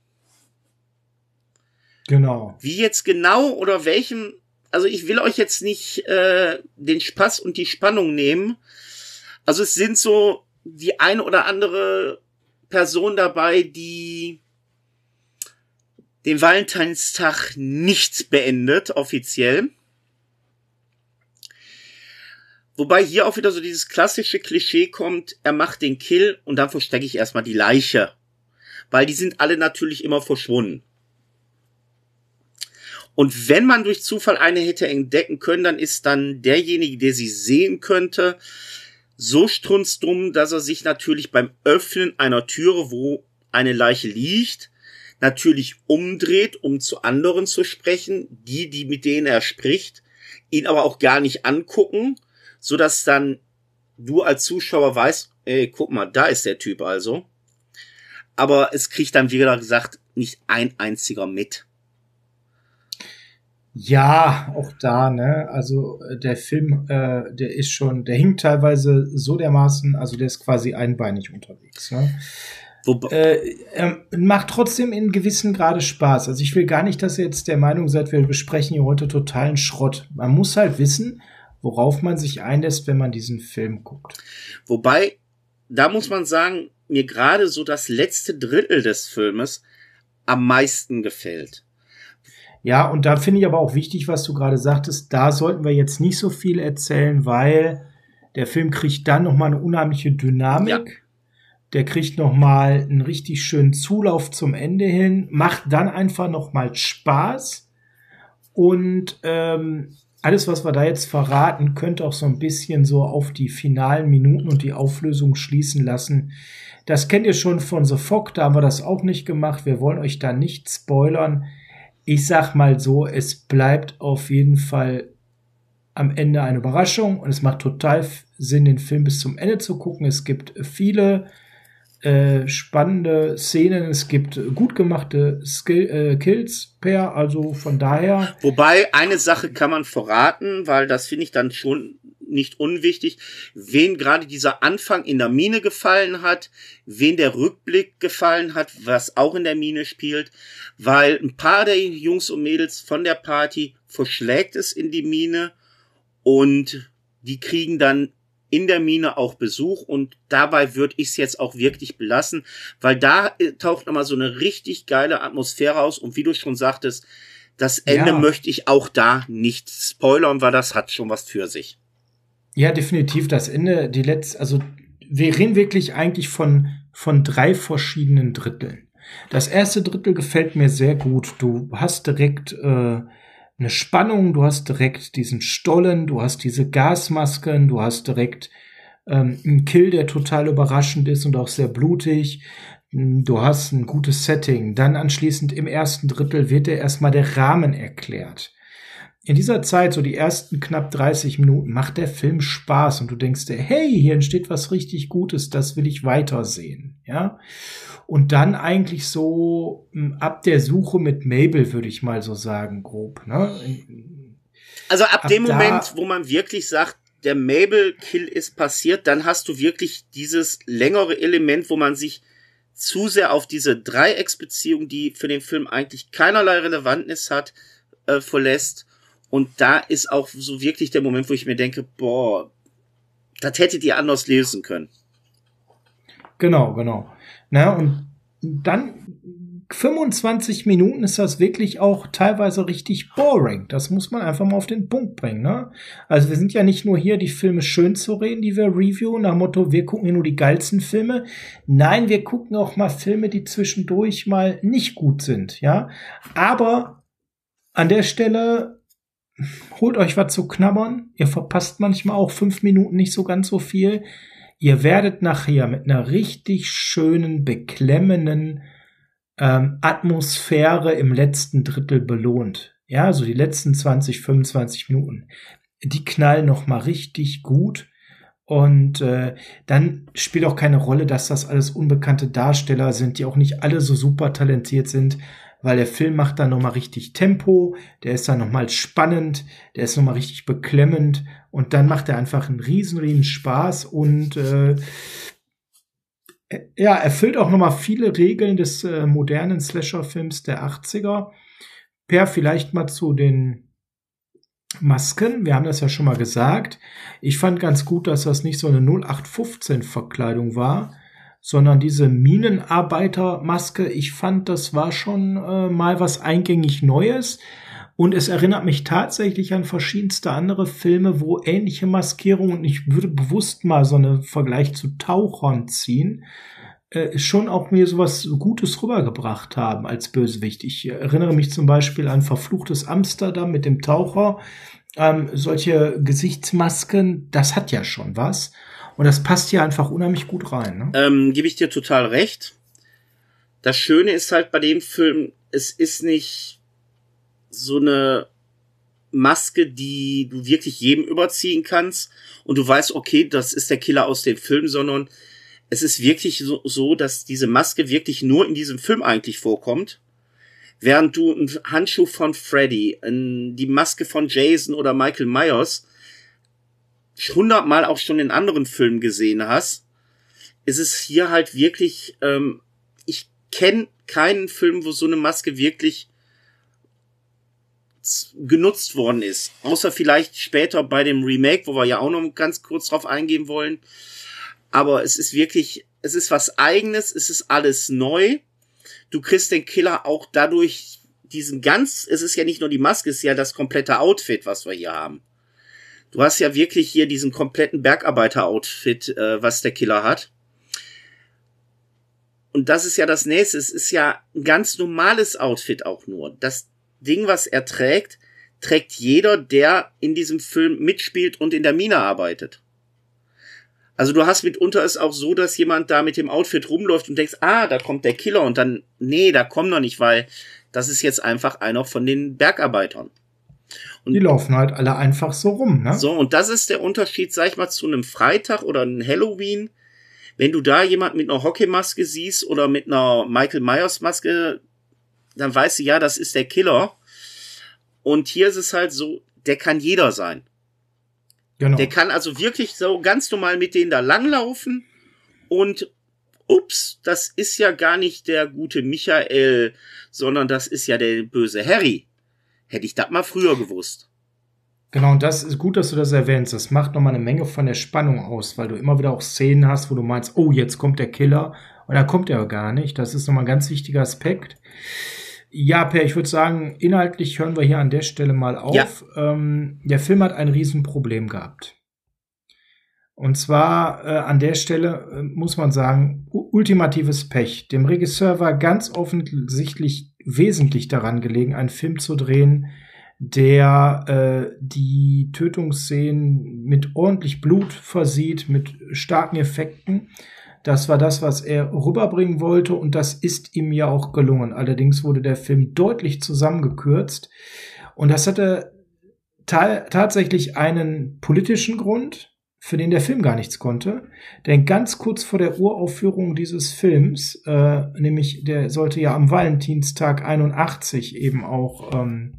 Genau. Wie jetzt genau oder welchem, also ich will euch jetzt nicht den Spaß und die Spannung nehmen. Also es sind so die eine oder andere Person dabei, die den Valentinstag nicht beendet, offiziell. Wobei hier auch wieder so dieses klassische Klischee kommt, er macht den Kill und dann verstecke ich erstmal die Leiche. Weil die sind alle natürlich immer verschwunden. Und wenn man durch Zufall eine hätte entdecken können, dann ist dann derjenige, der sie sehen könnte, so strunzdumm, dass er sich natürlich beim Öffnen einer Türe, wo eine Leiche liegt, natürlich umdreht, um zu anderen zu sprechen, die mit denen er spricht, ihn aber auch gar nicht angucken, so dass dann du als Zuschauer weißt, ey, guck mal, da ist der Typ also. Aber es kriegt dann, wie gesagt, nicht ein einziger mit. Ja, auch da, ne, also der Film, der hinkt teilweise so dermaßen, also der ist quasi einbeinig unterwegs, ne. Macht trotzdem in gewissen Grade Spaß. Also ich will gar nicht, dass ihr jetzt der Meinung seid, wir besprechen hier heute totalen Schrott. Man muss halt wissen, worauf man sich einlässt, wenn man diesen Film guckt. Wobei, da muss man sagen, mir gerade so das letzte Drittel des Filmes am meisten gefällt. Ja, und da finde ich aber auch wichtig, was du gerade sagtest, da sollten wir jetzt nicht so viel erzählen, weil der Film kriegt dann nochmal eine unheimliche Dynamik. Ja. Der kriegt nochmal einen richtig schönen Zulauf zum Ende hin, macht dann einfach nochmal Spaß. Und alles, was wir da jetzt verraten, könnte auch so ein bisschen so auf die finalen Minuten und die Auflösung schließen lassen. Das kennt ihr schon von The Fog, da haben wir das auch nicht gemacht. Wir wollen euch da nicht spoilern. Ich sag mal so, es bleibt auf jeden Fall am Ende eine Überraschung und es macht total Sinn, den Film bis zum Ende zu gucken. Es gibt viele spannende Szenen, es gibt gut gemachte Kills also von daher. Wobei, eine Sache kann man verraten, weil das finde ich dann schon nicht unwichtig, wen gerade dieser Anfang in der Mine gefallen hat, wen der Rückblick gefallen hat, was auch in der Mine spielt, weil ein paar der Jungs und Mädels von der Party verschlägt es in die Mine und die kriegen dann in der Mine auch Besuch und dabei würde ich es jetzt auch wirklich belassen, weil da taucht nochmal so eine richtig geile Atmosphäre aus und wie du schon sagtest, das Ende möchte ich auch da nicht spoilern, weil das hat schon was für sich. Ja, definitiv das Ende, also wir reden wirklich eigentlich von 3 verschiedenen Dritteln. Das erste Drittel gefällt mir sehr gut. Du hast direkt eine Spannung, du hast direkt diesen Stollen, du hast diese Gasmasken, du hast direkt ein Kill, der total überraschend ist und auch sehr blutig. Du hast ein gutes Setting. Dann anschließend im ersten Drittel wird dir erstmal der Rahmen erklärt. In dieser Zeit, so die ersten knapp 30 Minuten, macht der Film Spaß und du denkst dir, hey, hier entsteht was richtig Gutes, das will ich weitersehen, ja. Und dann eigentlich so ab der Suche mit Mabel, würde ich mal so sagen, grob, ne? Also ab dem Moment, wo man wirklich sagt, der Mabel-Kill ist passiert, dann hast du wirklich dieses längere Element, wo man sich zu sehr auf diese Dreiecksbeziehung, die für den Film eigentlich keinerlei Relevanz hat, verlässt. Und da ist auch so wirklich der Moment, wo ich mir denke, boah, das hättet ihr anders lösen können. Genau. Na, und dann 25 Minuten ist das wirklich auch teilweise richtig boring. Das muss man einfach mal auf den Punkt bringen, ne? Also wir sind ja nicht nur hier, die Filme schön zu reden, die wir reviewen, nach dem Motto, wir gucken hier nur die geilsten Filme. Nein, wir gucken auch mal Filme, die zwischendurch mal nicht gut sind, ja? Aber an der Stelle holt euch was zu knabbern. Ihr verpasst manchmal auch 5 Minuten nicht so ganz so viel. Ihr werdet nachher mit einer richtig schönen, beklemmenden Atmosphäre im letzten Drittel belohnt. Ja, so die letzten 20, 25 Minuten. Die knallen noch mal richtig gut. Und dann spielt auch keine Rolle, dass das alles unbekannte Darsteller sind, die auch nicht alle so super talentiert sind, weil der Film macht dann noch mal richtig Tempo, der ist dann noch mal spannend, der ist noch mal richtig beklemmend und dann macht er einfach einen riesen Spaß und erfüllt auch noch mal viele Regeln des modernen Slasher-Films der 80er. Per, vielleicht mal zu den Masken. Wir haben das ja schon mal gesagt. Ich fand ganz gut, dass das nicht so eine 0815-Verkleidung war, sondern diese Minenarbeitermaske. Ich fand, das war schon mal was eingängig Neues. Und es erinnert mich tatsächlich an verschiedenste andere Filme, wo ähnliche Maskierungen, und ich würde bewusst mal so einen Vergleich zu Tauchern ziehen, schon auch mir sowas Gutes rübergebracht haben als Bösewicht. Ich erinnere mich zum Beispiel an Verfluchtes Amsterdam mit dem Taucher. Solche Gesichtsmasken, das hat ja schon was. Und das passt hier einfach unheimlich gut rein. Ne? Gebe ich dir total recht. Das Schöne ist halt bei dem Film, es ist nicht so eine Maske, die du wirklich jedem überziehen kannst und du weißt, okay, das ist der Killer aus dem Film, sondern es ist wirklich so, dass diese Maske wirklich nur in diesem Film eigentlich vorkommt. Während du einen Handschuh von Freddy, die Maske von Jason oder Michael Myers 100-mal auch schon in anderen Filmen gesehen hast, ist es hier halt wirklich, ich kenne keinen Film, wo so eine Maske wirklich genutzt worden ist. Außer vielleicht später bei dem Remake, wo wir ja auch noch ganz kurz drauf eingehen wollen. Aber es ist wirklich, es ist was Eigenes, es ist alles neu. Du kriegst den Killer auch dadurch es ist ja nicht nur die Maske, es ist ja das komplette Outfit, was wir hier haben. Du hast ja wirklich hier diesen kompletten Bergarbeiter-Outfit, was der Killer hat. Und das ist ja das Nächste. Es ist ja ein ganz normales Outfit auch nur. Das Ding, was er trägt jeder, der in diesem Film mitspielt und in der Mine arbeitet. Also du hast mitunter es auch so, dass jemand da mit dem Outfit rumläuft und denkst, da kommt der Killer und dann, nee, da kommt noch nicht, weil das ist jetzt einfach einer von den Bergarbeitern. Und die laufen halt alle einfach so rum, ne? So, und das ist der Unterschied, sag ich mal, zu einem Freitag oder einem Halloween. Wenn du da jemand mit einer Hockeymaske siehst oder mit einer Michael Myers Maske, dann weißt du, ja, das ist der Killer. Und hier ist es halt so, der kann jeder sein. Genau. Der kann also wirklich so ganz normal mit denen da langlaufen und ups, das ist ja gar nicht der gute Michael, sondern das ist ja der böse Harry. Hätte ich das mal früher gewusst. Genau, und das ist gut, dass du das erwähnst. Das macht nochmal eine Menge von der Spannung aus, weil du immer wieder auch Szenen hast, wo du meinst, oh, jetzt kommt der Killer. Und da kommt er gar nicht. Das ist nochmal ein ganz wichtiger Aspekt. Ja, Per, ich würde sagen, inhaltlich hören wir hier an der Stelle mal auf. Ja. Der Film hat ein Riesenproblem gehabt. Und zwar an der Stelle muss man sagen, ultimatives Pech. Dem Regisseur war ganz offensichtlich wesentlich daran gelegen, einen Film zu drehen, der die Tötungsszenen mit ordentlich Blut versieht, mit starken Effekten. Das war das, was er rüberbringen wollte, und das ist ihm ja auch gelungen. Allerdings wurde der Film deutlich zusammengekürzt, und das hatte tatsächlich einen politischen Grund, für den der Film gar nichts konnte. Denn ganz kurz vor der Uraufführung dieses Films, nämlich der sollte ja am Valentinstag 81 eben auch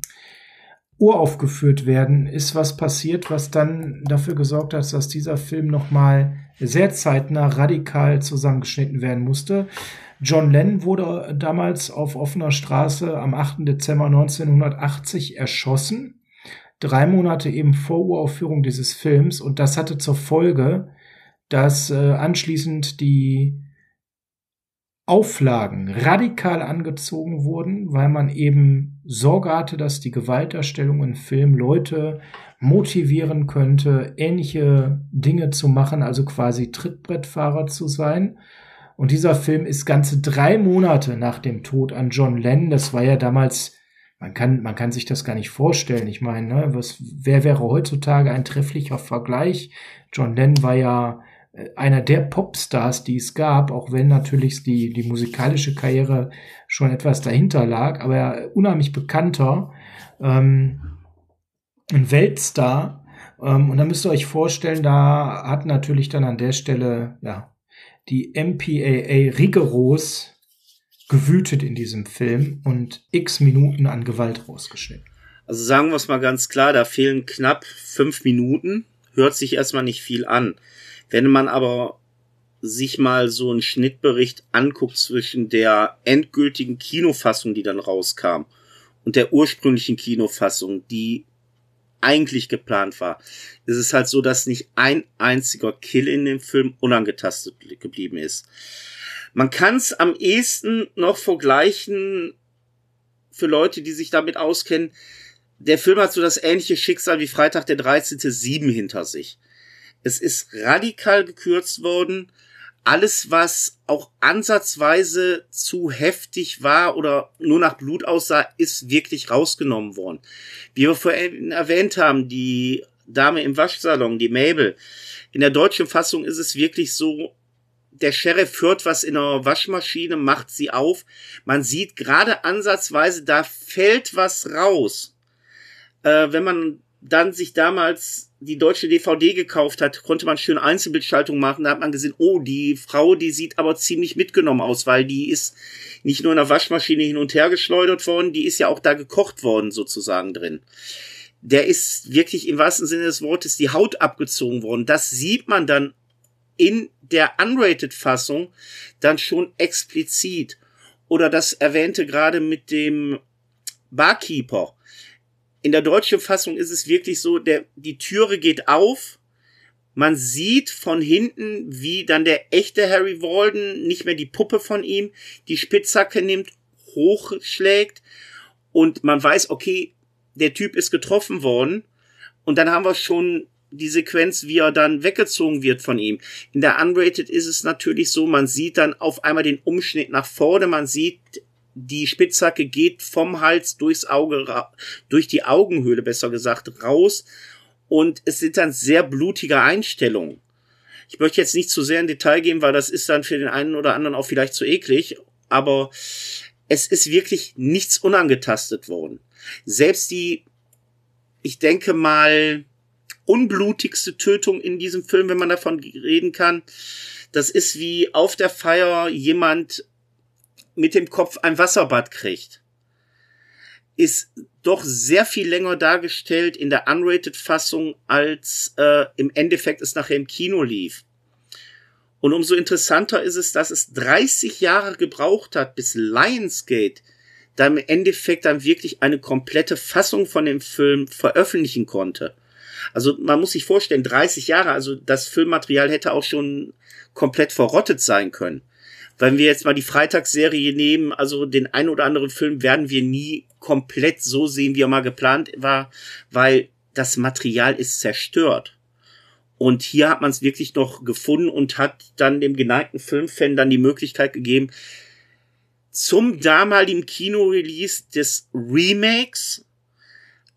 uraufgeführt werden, ist was passiert, was dann dafür gesorgt hat, dass dieser Film nochmal sehr zeitnah radikal zusammengeschnitten werden musste. John Lennon wurde damals auf offener Straße am 8. Dezember 1980 erschossen. 3 Monate eben vor Uraufführung dieses Films, und das hatte zur Folge, dass anschließend die Auflagen radikal angezogen wurden, weil man eben Sorge hatte, dass die Gewaltdarstellung im Film Leute motivieren könnte, ähnliche Dinge zu machen, also quasi Trittbrettfahrer zu sein. Und dieser Film ist ganze 3 Monate nach dem Tod an John Lennon, das war ja damals, man kann sich das gar nicht vorstellen. Ich meine, ne, wer wäre heutzutage ein trefflicher Vergleich? John Lennon war ja einer der Popstars, die es gab, auch wenn natürlich die musikalische Karriere schon etwas dahinter lag, aber unheimlich bekannter, ein Weltstar. Und da müsst ihr euch vorstellen, da hat natürlich dann an der Stelle die MPAA rigoros gewütet in diesem Film und x Minuten an Gewalt rausgeschnitten. Also sagen wir es mal ganz klar, da fehlen knapp 5 Minuten, hört sich erstmal nicht viel an. Wenn man aber sich mal so einen Schnittbericht anguckt zwischen der endgültigen Kinofassung, die dann rauskam, und der ursprünglichen Kinofassung, die eigentlich geplant war, ist es halt so, dass nicht ein einziger Kill in dem Film unangetastet geblieben ist. Man kann es am ehesten noch vergleichen, für Leute, die sich damit auskennen, der Film hat so das ähnliche Schicksal wie Freitag der 13.7 hinter sich. Es ist radikal gekürzt worden. Alles, was auch ansatzweise zu heftig war oder nur nach Blut aussah, ist wirklich rausgenommen worden. Wie wir vorhin erwähnt haben, die Dame im Waschsalon, die Mabel. In der deutschen Fassung ist es wirklich so, der Sheriff hört was in der Waschmaschine, macht sie auf. Man sieht gerade ansatzweise, da fällt was raus. Wenn man dann sich damals die deutsche DVD gekauft hat, konnte man schön Einzelbildschaltung machen. Da hat man gesehen, oh, die Frau, die sieht aber ziemlich mitgenommen aus, weil die ist nicht nur in der Waschmaschine hin und her geschleudert worden, die ist ja auch da gekocht worden sozusagen drin. Der ist wirklich im wahrsten Sinne des Wortes die Haut abgezogen worden. Das sieht man dann in der Unrated-Fassung dann schon explizit. Oder das erwähnte gerade mit dem Barkeeper. In der deutschen Fassung ist es wirklich so, die Türe geht auf, man sieht von hinten, wie dann der echte Harry Walden, nicht mehr die Puppe von ihm, die Spitzhacke nimmt, hochschlägt, und man weiß, okay, der Typ ist getroffen worden, und dann haben wir schon die Sequenz, wie er dann weggezogen wird von ihm. In der Unrated ist es natürlich so, man sieht dann auf einmal den Umschnitt nach vorne, man sieht, die Spitzhacke geht vom Hals durchs Auge, durch die Augenhöhle besser gesagt, raus, und es sind dann sehr blutige Einstellungen. Ich möchte jetzt nicht zu sehr in Detail gehen, weil das ist dann für den einen oder anderen auch vielleicht zu eklig, aber es ist wirklich nichts unangetastet worden. Selbst die, ich denke mal, unblutigste Tötung in diesem Film, wenn man davon reden kann, das ist wie auf der Feier jemand mit dem Kopf ein Wasserbad kriegt. Ist doch sehr viel länger dargestellt in der Unrated-Fassung, als im Endeffekt es nachher im Kino lief. Und umso interessanter ist es, dass es 30 Jahre gebraucht hat, bis Lionsgate dann im Endeffekt dann wirklich eine komplette Fassung von dem Film veröffentlichen konnte. Also man muss sich vorstellen, 30 Jahre, also das Filmmaterial hätte auch schon komplett verrottet sein können. Wenn wir jetzt mal die Freitagsserie nehmen, also den einen oder anderen Film werden wir nie komplett so sehen, wie er mal geplant war, weil das Material ist zerstört. Und hier hat man es wirklich noch gefunden und hat dann dem geneigten Filmfan dann die Möglichkeit gegeben, zum damaligen Kinorelease des Remakes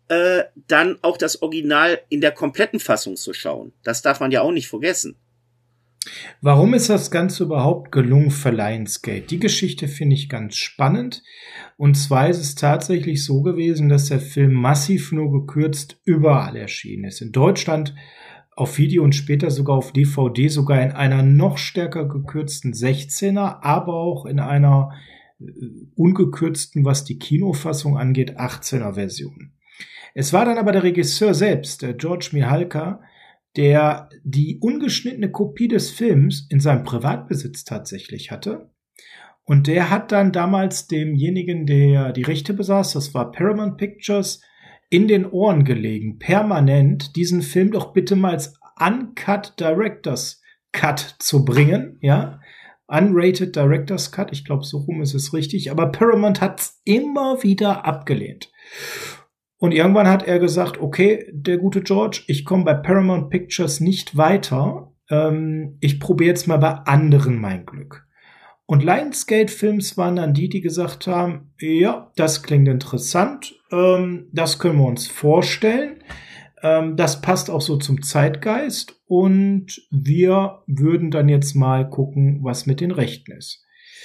dann auch das Original in der kompletten Fassung zu schauen. Das darf man ja auch nicht vergessen. Warum ist das Ganze überhaupt gelungen für Lionsgate? Die Geschichte finde ich ganz spannend. Und zwar ist es tatsächlich so gewesen, dass der Film massiv nur gekürzt überall erschienen ist. In Deutschland auf Video und später sogar auf DVD, sogar in einer noch stärker gekürzten 16er, aber auch in einer ungekürzten, was die Kinofassung angeht, 18er Version. Es war dann aber der Regisseur selbst, der George Mihalka, der die ungeschnittene Kopie des Films in seinem Privatbesitz tatsächlich hatte. Und der hat dann damals demjenigen, der die Rechte besaß, das war Paramount Pictures, in den Ohren gelegen, permanent diesen Film doch bitte mal als Uncut Director's Cut zu bringen, ja. Unrated Director's Cut, ich glaube, so rum ist es richtig, aber Paramount hat's immer wieder abgelehnt. Und irgendwann hat er gesagt, okay, der gute George, ich komme bei Paramount Pictures nicht weiter. Ich probiere jetzt mal bei anderen mein Glück. Und Lionsgate Films waren dann die gesagt haben, ja, das klingt interessant, das können wir uns vorstellen. Das passt auch so zum Zeitgeist und wir würden dann jetzt mal gucken, was mit den Rechten ist.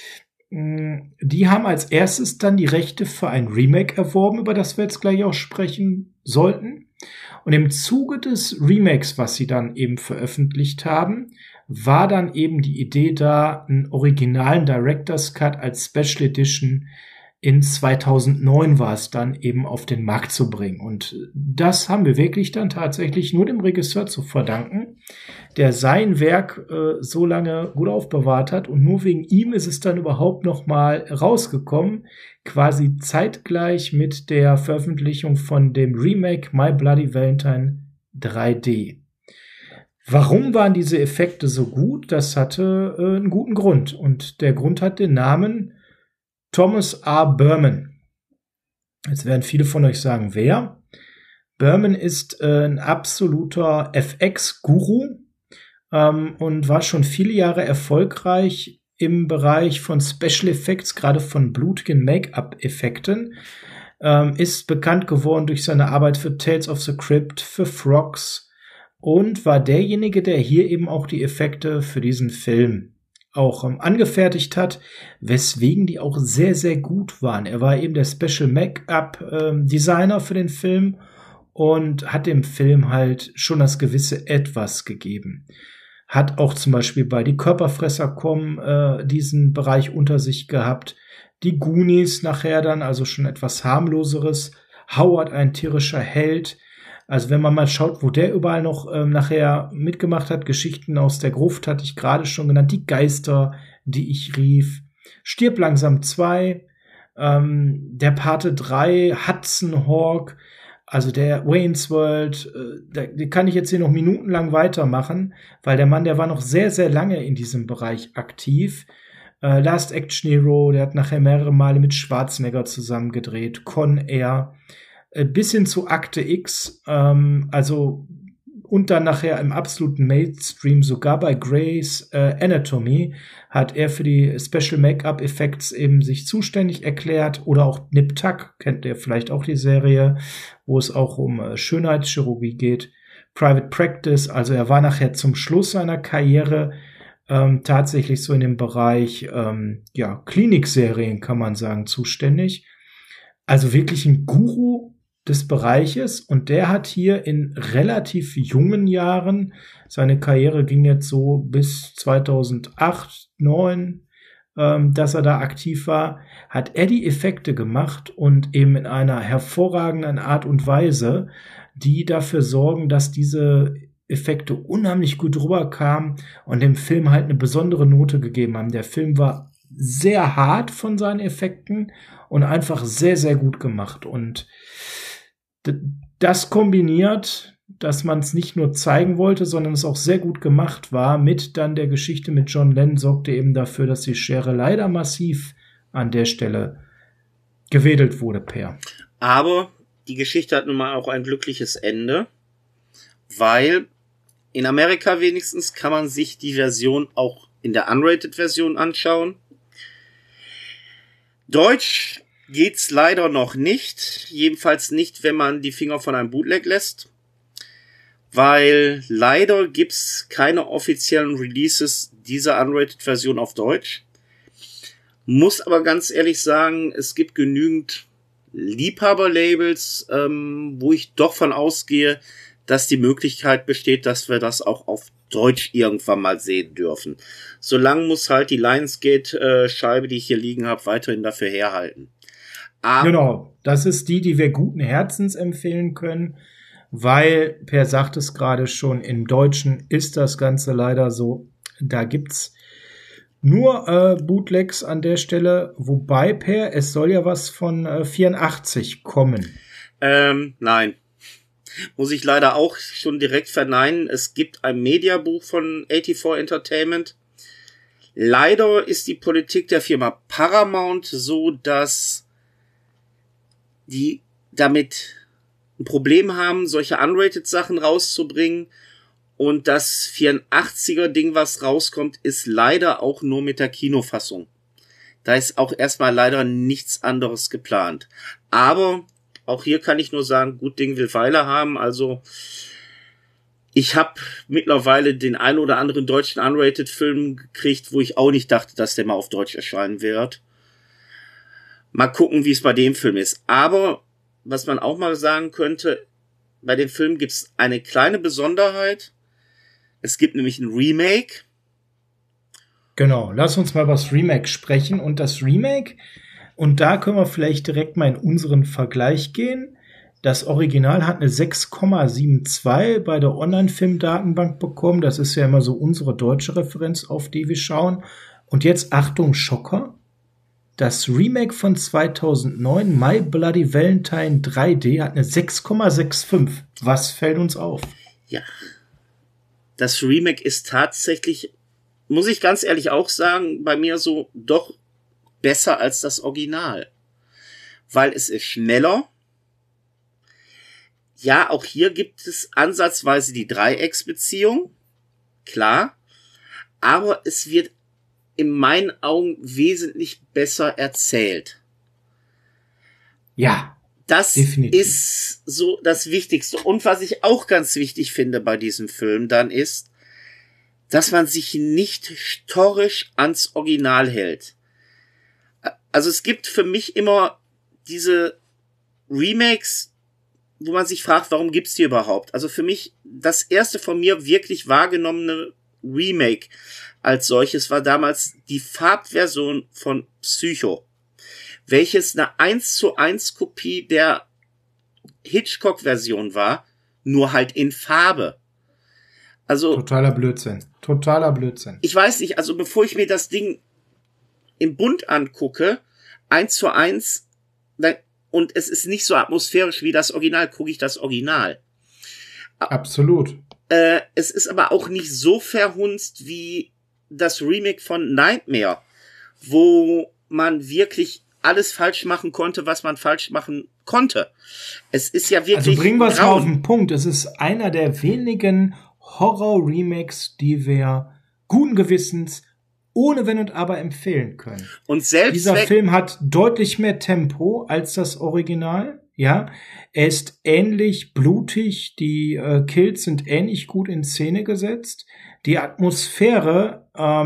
Die haben als erstes dann die Rechte für ein Remake erworben, über das wir jetzt gleich auch sprechen sollten. Und im Zuge des Remakes, was sie dann eben veröffentlicht haben, war dann eben die Idee da, einen originalen Director's Cut als Special Edition in 2009 war es dann eben auf den Markt zu bringen. Und das haben wir wirklich dann tatsächlich nur dem Regisseur zu verdanken, der sein Werk so lange gut aufbewahrt hat. Und nur wegen ihm ist es dann überhaupt noch mal rausgekommen, quasi zeitgleich mit der Veröffentlichung von dem Remake My Bloody Valentine 3D. Warum waren diese Effekte so gut? Das hatte einen guten Grund. Und der Grund hat den Namen Thomas R. Berman. Jetzt werden viele von euch sagen, wer? Berman ist ein absoluter FX-Guru und war schon viele Jahre erfolgreich im Bereich von Special Effects, gerade von blutigen Make-up-Effekten. Ist bekannt geworden durch seine Arbeit für Tales of the Crypt, für Frogs und war derjenige, der hier eben auch die Effekte für diesen Film auch angefertigt hat, weswegen die auch sehr, sehr gut waren. Er war eben der Special Make-up-Designer für den Film und hat dem Film halt schon das gewisse Etwas gegeben. Hat auch zum Beispiel bei Die Körperfresser kommen diesen Bereich unter sich gehabt. Die Goonies nachher dann, also schon etwas harmloseres. Howard, ein tierischer Held. Also wenn man mal schaut, wo der überall noch nachher mitgemacht hat, Geschichten aus der Gruft hatte ich gerade schon genannt, die Geister, die ich rief, Stirb langsam 2, der Pate 3, Hudson Hawk, also der Wayne's World, die kann ich jetzt hier noch minutenlang weitermachen, weil der Mann, der war noch sehr, sehr lange in diesem Bereich aktiv. Last Action Hero, der hat nachher mehrere Male mit Schwarzenegger zusammen gedreht, Con Air, bis hin zu Akte X, also und dann nachher im absoluten Mainstream, sogar bei Grey's Anatomy, hat er für die Special Make-up Effects eben sich zuständig erklärt. Oder auch Nip Tuck, kennt ihr vielleicht auch die Serie, wo es auch um Schönheitschirurgie geht. Private Practice, also er war nachher zum Schluss seiner Karriere tatsächlich so in dem Bereich Klinikserien, kann man sagen, zuständig. Also wirklich ein Guru des Bereiches und der hat hier in relativ jungen Jahren, seine Karriere ging jetzt so bis 2008, 2009, dass er da aktiv war, hat er die Effekte gemacht und eben in einer hervorragenden Art und Weise, die dafür sorgen, dass diese Effekte unheimlich gut rüberkamen und dem Film halt eine besondere Note gegeben haben. Der Film war sehr hart von seinen Effekten und einfach sehr, sehr gut gemacht. Und das kombiniert, dass man es nicht nur zeigen wollte, sondern es auch sehr gut gemacht war, mit dann der Geschichte mit John Lennon, sorgte eben dafür, dass die Schere leider massiv an der Stelle gewedelt wurde, Per. Aber die Geschichte hat nun mal auch ein glückliches Ende, weil in Amerika wenigstens kann man sich die Version auch in der Unrated-Version anschauen. Deutsch geht's leider noch nicht. Jedenfalls nicht, wenn man die Finger von einem Bootleg lässt. Weil leider gibt's keine offiziellen Releases dieser Unrated-Version auf Deutsch. Muss aber ganz ehrlich sagen, es gibt genügend Liebhaber-Labels, wo ich doch von ausgehe, dass die Möglichkeit besteht, dass wir das auch auf Deutsch irgendwann mal sehen dürfen. Solange muss halt die Lionsgate-Scheibe, die ich hier liegen habe, weiterhin dafür herhalten. Aber genau, das ist die wir guten Herzens empfehlen können, weil, Per sagt es gerade schon, im Deutschen ist das Ganze leider so, da gibt's nur Bootlegs an der Stelle, wobei, Per, es soll ja was von 84 kommen. Nein. Muss ich leider auch schon direkt verneinen. Es gibt ein Mediabuch von 84 Entertainment. Leider ist die Politik der Firma Paramount so, dass die damit ein Problem haben, solche Unrated-Sachen rauszubringen. Und das 84er-Ding, was rauskommt, ist leider auch nur mit der Kinofassung. Da ist auch erstmal leider nichts anderes geplant. Aber auch hier kann ich nur sagen, gut Ding will Weile haben. Also ich habe mittlerweile den einen oder anderen deutschen Unrated-Film gekriegt, wo ich auch nicht dachte, dass der mal auf Deutsch erscheinen wird. Mal gucken, wie es bei dem Film ist. Aber was man auch mal sagen könnte, bei dem Film gibt es eine kleine Besonderheit. Es gibt nämlich ein Remake. Genau, lass uns mal über das Remake sprechen. Und das Remake, und da können wir vielleicht direkt mal in unseren Vergleich gehen. Das Original hat eine 6,72 bei der Online-Film-Datenbank bekommen. Das ist ja immer so unsere deutsche Referenz, auf die wir schauen. Und jetzt, Achtung, Schocker. Das Remake von 2009, My Bloody Valentine 3D, hat eine 6,65. Was fällt uns auf? Ja. Das Remake ist tatsächlich, muss ich ganz ehrlich auch sagen, bei mir so doch besser als das Original. Weil es ist schneller. Ja, auch hier gibt es ansatzweise die Dreiecksbeziehung. Klar. Aber es wird in meinen Augen wesentlich besser erzählt. Ja. Das definitiv ist so das Wichtigste. Und was ich auch ganz wichtig finde bei diesem Film dann ist, dass man sich nicht storrisch ans Original hält. Also es gibt für mich immer diese Remakes, wo man sich fragt, warum gibt's die überhaupt? Also für mich, das erste von mir wirklich wahrgenommene Remake als solches war damals die Farbversion von Psycho, welches eine 1:1 Kopie der Hitchcock-Version war, nur halt in Farbe. Also totaler Blödsinn. Ich weiß nicht, also bevor ich mir das Ding im Bunt angucke, 1:1, und es ist nicht so atmosphärisch wie das Original, gucke ich das Original. Absolut. Es ist aber auch nicht so verhunzt wie das Remake von Nightmare, wo man wirklich alles falsch machen konnte, was man falsch machen konnte. Es ist ja wirklich Also bringen wir es mal auf den Punkt. Es ist einer der wenigen Horror-Remakes, die wir guten Gewissens ohne Wenn und Aber empfehlen können. Und selbst dieser Film hat deutlich mehr Tempo als das Original. Ja, er ist ähnlich blutig, die Kills sind ähnlich gut in Szene gesetzt. Die Atmosphäre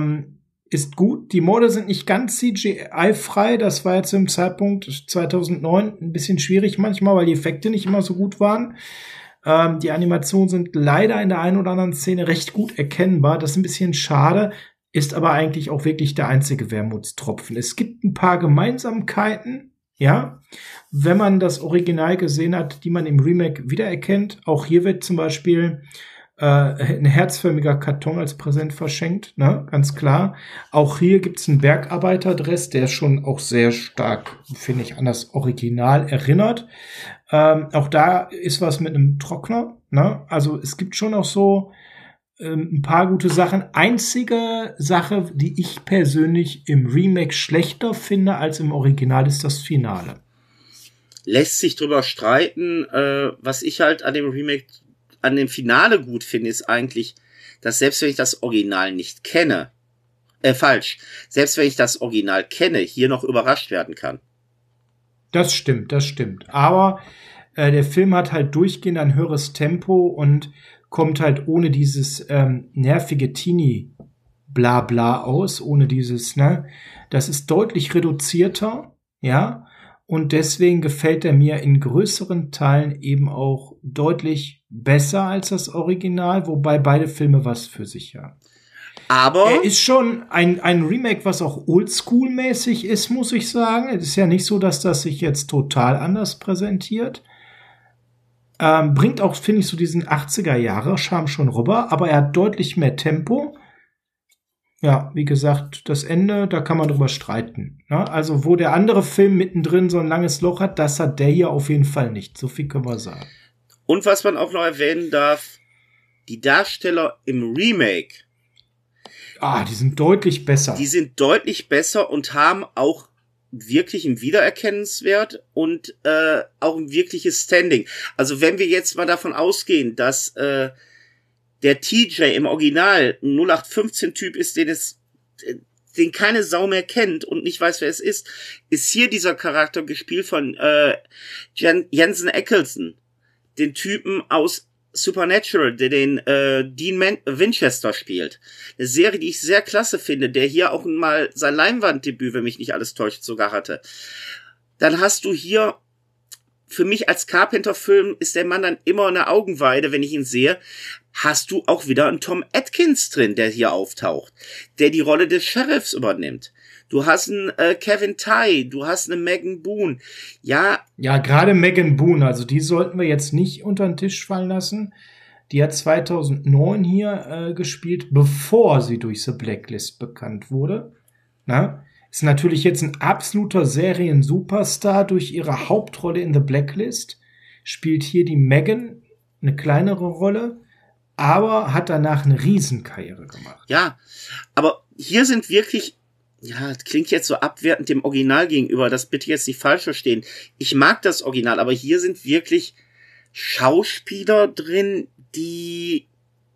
ist gut. Die Morde sind nicht ganz CGI-frei. Das war jetzt im Zeitpunkt 2009 ein bisschen schwierig manchmal, weil die Effekte nicht immer so gut waren. Die Animationen sind leider in der einen oder anderen Szene recht gut erkennbar. Das ist ein bisschen schade, ist aber eigentlich auch wirklich der einzige Wermutstropfen. Es gibt ein paar Gemeinsamkeiten, ja, wenn man das Original gesehen hat, die man im Remake wiedererkennt. Auch hier wird zum Beispiel ein herzförmiger Karton als Präsent verschenkt, ne, ganz klar. Auch hier gibt's einen Bergarbeiterdress, der schon auch sehr stark, finde ich, an das Original erinnert. Auch da ist was mit einem Trockner, ne? Also es gibt schon auch so ein paar gute Sachen. Einzige Sache, die ich persönlich im Remake schlechter finde als im Original, ist das Finale. Lässt sich drüber streiten. Was ich halt an dem Remake, an dem Finale gut finde, ist eigentlich, dass selbst wenn ich das Original nicht kenne, selbst wenn ich das Original kenne, hier noch überrascht werden kann. Das stimmt. Aber der Film hat halt durchgehend ein höheres Tempo und kommt halt ohne dieses nervige Teenie-Blabla aus, ohne dieses, ne? Das ist deutlich reduzierter, ja, und deswegen gefällt er mir in größeren Teilen eben auch deutlich besser als das Original, wobei beide Filme was für sich haben. Aber er ist schon ein Remake, was auch oldschool-mäßig ist, muss ich sagen. Es ist ja nicht so, dass das sich jetzt total anders präsentiert. Bringt auch, finde ich, so diesen 80er-Jahre-Charme schon rüber, aber er hat deutlich mehr Tempo. Ja, wie gesagt, das Ende, da kann man drüber streiten. Ne? Also, wo der andere Film mittendrin so ein langes Loch hat, das hat der hier auf jeden Fall nicht. So viel können wir sagen. Und was man auch noch erwähnen darf, die Darsteller im Remake, die sind deutlich besser. Die sind deutlich besser und haben auch wirklich einen Wiedererkennungswert und auch ein wirkliches Standing. Also wenn wir jetzt mal davon ausgehen, dass der TJ im Original ein 0815-Typ ist, den keine Sau mehr kennt und nicht weiß, wer es ist hier dieser Charakter gespielt von Jensen Ackles, den Typen aus Supernatural, der den Dean Winchester spielt. Eine Serie, die ich sehr klasse finde, der hier auch mal sein Leinwanddebüt, wenn mich nicht alles täuscht, sogar hatte. Dann hast du hier, für mich als Carpenter-Film ist der Mann dann immer eine Augenweide, wenn ich ihn sehe, hast du auch wieder einen Tom Atkins drin, der hier auftaucht, der die Rolle des Sheriffs übernimmt. Du hast einen Kevin Tighe, du hast eine Megan Boone. Ja, gerade Megan Boone, also die sollten wir jetzt nicht unter den Tisch fallen lassen. Die hat 2009 hier gespielt, bevor sie durch The Blacklist bekannt wurde. Ist natürlich jetzt ein absoluter Serien-Superstar durch ihre Hauptrolle in The Blacklist. Spielt hier die Megan eine kleinere Rolle, aber hat danach eine Riesenkarriere gemacht. Ja, aber hier sind wirklich, ja, das klingt jetzt so abwertend dem Original gegenüber, das bitte jetzt nicht falsch verstehen. Ich mag das Original, aber hier sind wirklich Schauspieler drin, die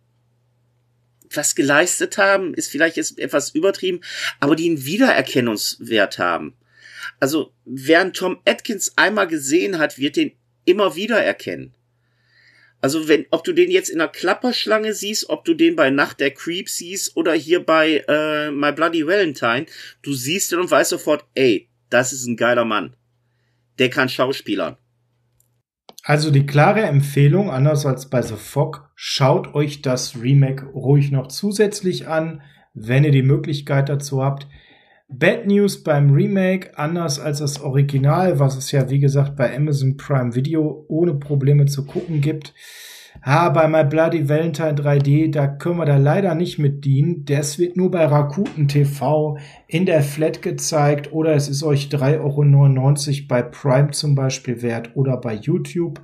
was geleistet haben, ist vielleicht jetzt etwas übertrieben, aber die einen Wiedererkennungswert haben. Also, wer einen Tom Atkins einmal gesehen hat, wird den immer wieder erkennen. Also, ob du den jetzt in der Klapperschlange siehst, ob du den bei Nacht der Creeps siehst oder hier bei My Bloody Valentine, du siehst den und weißt sofort, ey, das ist ein geiler Mann. Der kann schauspielern. Also die klare Empfehlung, anders als bei The Fog, schaut euch das Remake ruhig noch zusätzlich an, wenn ihr die Möglichkeit dazu habt. Bad News beim Remake, anders als das Original, was es ja wie gesagt bei Amazon Prime Video ohne Probleme zu gucken gibt. Bei My Bloody Valentine 3D, da können wir da leider nicht mit dienen. Das wird nur bei Rakuten TV in der Flat gezeigt oder es ist euch 3,99 € bei Prime zum Beispiel wert oder bei YouTube.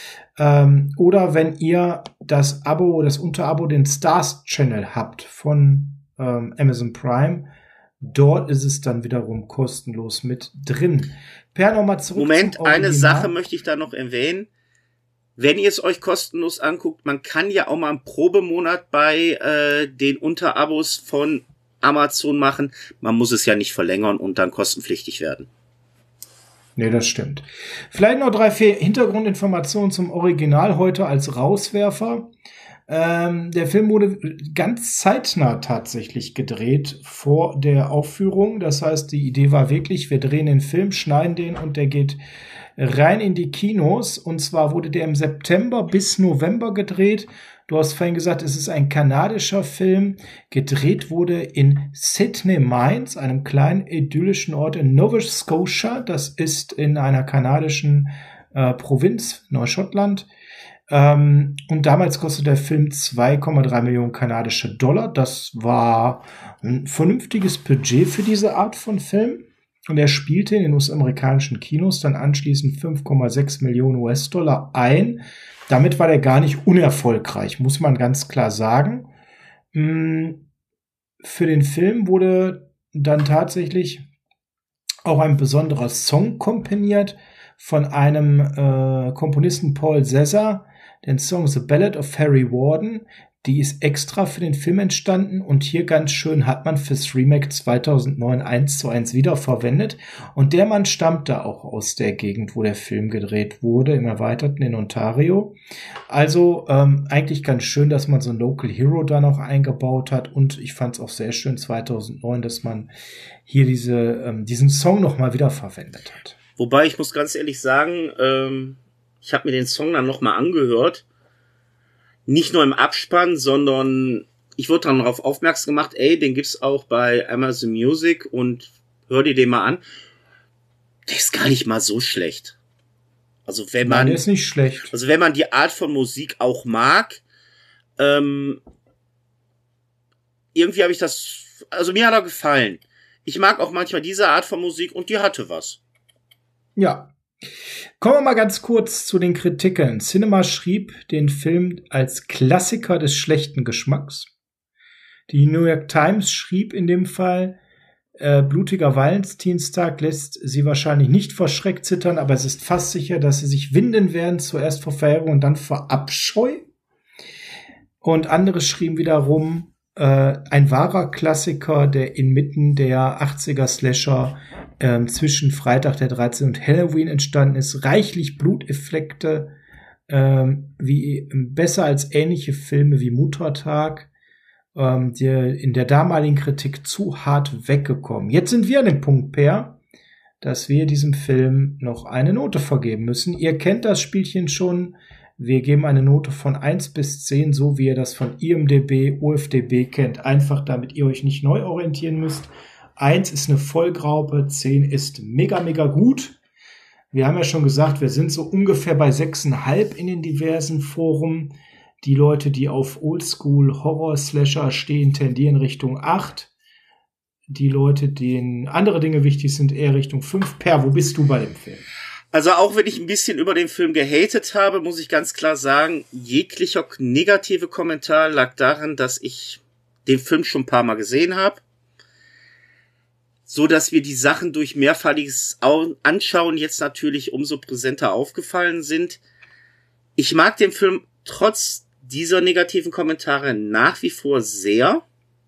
Oder wenn ihr das Unterabo, den Stars Channel habt von Amazon Prime, dort ist es dann wiederum kostenlos mit drin. Per, nochmal zurück. Moment, eine Sache möchte ich da noch erwähnen. Wenn ihr es euch kostenlos anguckt, man kann ja auch mal einen Probemonat bei den Unterabos von Amazon machen. Man muss es ja nicht verlängern und dann kostenpflichtig werden. Nee, das stimmt. Vielleicht noch 3, 4 Hintergrundinformationen zum Original heute als Rauswerfer. Der Film wurde ganz zeitnah tatsächlich gedreht vor der Aufführung. Das heißt, die Idee war wirklich, wir drehen den Film, schneiden den und der geht rein in die Kinos. Und zwar wurde der im September bis November gedreht. Du hast vorhin gesagt, es ist ein kanadischer Film. Gedreht wurde in Sydney Mines, einem kleinen idyllischen Ort in Nova Scotia. Das ist in einer kanadischen Provinz, Neuschottland. Und damals kostete der Film 2,3 Millionen kanadische $. Das war ein vernünftiges Budget für diese Art von Film. Und er spielte in den US-amerikanischen Kinos dann anschließend 5,6 Millionen US-Dollar ein. Damit war der gar nicht unerfolgreich, muss man ganz klar sagen. Für den Film wurde dann tatsächlich auch ein besonderer Song komponiert von einem Komponisten Paul Cesar, den Song The Ballad of Harry Warden, die ist extra für den Film entstanden und hier ganz schön hat man fürs Remake 2009 1:1 wiederverwendet. Und der Mann stammte auch aus der Gegend, wo der Film gedreht wurde, im Erweiterten in Ontario. Also eigentlich ganz schön, dass man so ein Local Hero da noch eingebaut hat. Und ich fand es auch sehr schön 2009, dass man hier diesen Song noch mal wiederverwendet hat. Wobei, ich muss ganz ehrlich sagen, ich habe mir den Song dann noch mal angehört. Nicht nur im Abspann, sondern ich wurde dann darauf aufmerksam gemacht, den gibt's auch bei Amazon Music und hör dir den mal an. Der ist gar nicht mal so schlecht. Also wenn man, Nein, der ist nicht schlecht. Also wenn man die Art von Musik auch mag, irgendwie habe ich das, also mir hat er gefallen. Ich mag auch manchmal diese Art von Musik und die hatte was. Ja. Kommen wir mal ganz kurz zu den Kritiken. Cinema schrieb den Film als Klassiker des schlechten Geschmacks. Die New York Times schrieb in dem Fall, blutiger Valentinstag lässt sie wahrscheinlich nicht vor Schreck zittern, aber es ist fast sicher, dass sie sich winden werden, zuerst vor Verheerung und dann vor Abscheu. Und andere schrieben wiederum, ein wahrer Klassiker, der inmitten der 80er Slasher zwischen Freitag der 13. und Halloween entstanden ist. Reichlich Bluteffekte, wie besser als ähnliche Filme wie Muttertag, die in der damaligen Kritik zu hart weggekommen. Jetzt sind wir an dem Punkt, Per, dass wir diesem Film noch eine Note vergeben müssen. Ihr kennt das Spielchen schon. Wir geben eine Note von 1 bis 10, so wie ihr das von IMDb, OFDB kennt. Einfach, damit ihr euch nicht neu orientieren müsst. 1 ist eine Vollgraupe, 10 ist mega, mega gut. Wir haben ja schon gesagt, wir sind so ungefähr bei 6,5 in den diversen Foren. Die Leute, die auf Oldschool-Horror-Slasher stehen, tendieren Richtung 8. Die Leute, denen andere Dinge wichtig sind, eher Richtung 5. Per, wo bist du bei dem Film? Also auch wenn ich ein bisschen über den Film gehatet habe, muss ich ganz klar sagen, jeglicher negative Kommentar lag daran, dass ich den Film schon ein paar Mal gesehen habe. So dass wir die Sachen durch mehrfachliches Anschauen jetzt natürlich umso präsenter aufgefallen sind. Ich mag den Film trotz dieser negativen Kommentare nach wie vor sehr.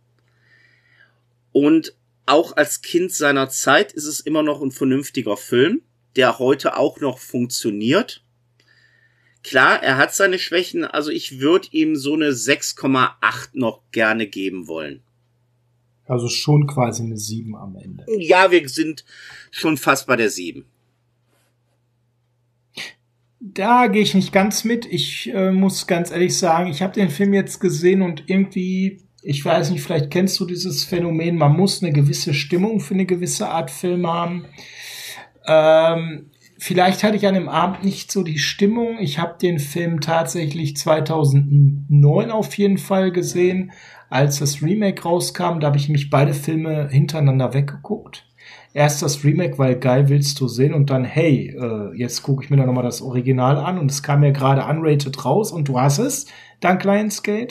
Und auch als Kind seiner Zeit ist es immer noch ein vernünftiger Film, der heute auch noch funktioniert. Klar, er hat seine Schwächen, also ich würde ihm so eine 6,8 noch gerne geben wollen. Also schon quasi eine 7 am Ende. Ja, wir sind schon fast bei der 7. Da gehe ich nicht ganz mit. Ich muss ganz ehrlich sagen, ich habe den Film jetzt gesehen und irgendwie, ich weiß nicht, vielleicht kennst du dieses Phänomen, man muss eine gewisse Stimmung für eine gewisse Art Film haben. Vielleicht hatte ich an dem Abend nicht so die Stimmung. Ich habe den Film tatsächlich 2009 auf jeden Fall gesehen, als das Remake rauskam. Da habe ich mich beide Filme hintereinander weggeguckt. Erst das Remake, weil geil willst du sehen, und dann, hey, jetzt gucke ich mir da nochmal das Original an, und es kam ja gerade unrated raus und du hast es, dank Lionsgate.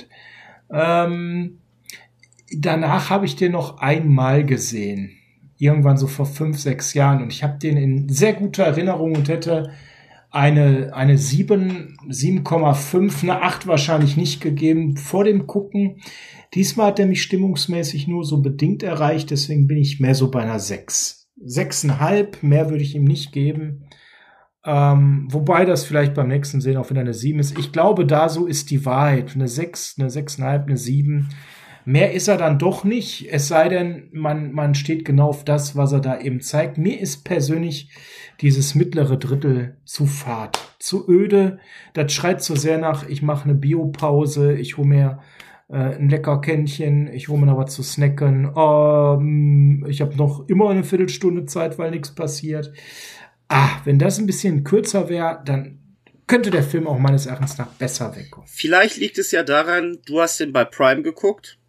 Danach habe ich den noch einmal gesehen. Irgendwann so vor 5, 6 Jahren, und ich habe den in sehr guter Erinnerung und hätte eine 7, 7,5, eine 8 wahrscheinlich nicht gegeben vor dem Gucken. Diesmal hat er mich stimmungsmäßig nur so bedingt erreicht, deswegen bin ich mehr so bei einer 6. 6,5, mehr würde ich ihm nicht geben. Wobei das vielleicht beim nächsten Sehen auch wieder eine 7 ist. Ich glaube, da so ist die Wahrheit. Eine 6, eine 6,5, eine 7. Mehr ist er dann doch nicht, es sei denn, man steht genau auf das, was er da eben zeigt. Mir ist persönlich dieses mittlere Drittel zu fad, zu öde. Das schreit so sehr nach, ich mache eine Biopause, ich hole mir ein Leckerkännchen, ich hole mir noch was zu snacken. Ich habe noch immer eine Viertelstunde Zeit, weil nichts passiert. Wenn das ein bisschen kürzer wäre, dann könnte der Film auch meines Erachtens nach besser wegkommen. Vielleicht liegt es ja daran, du hast den bei Prime geguckt.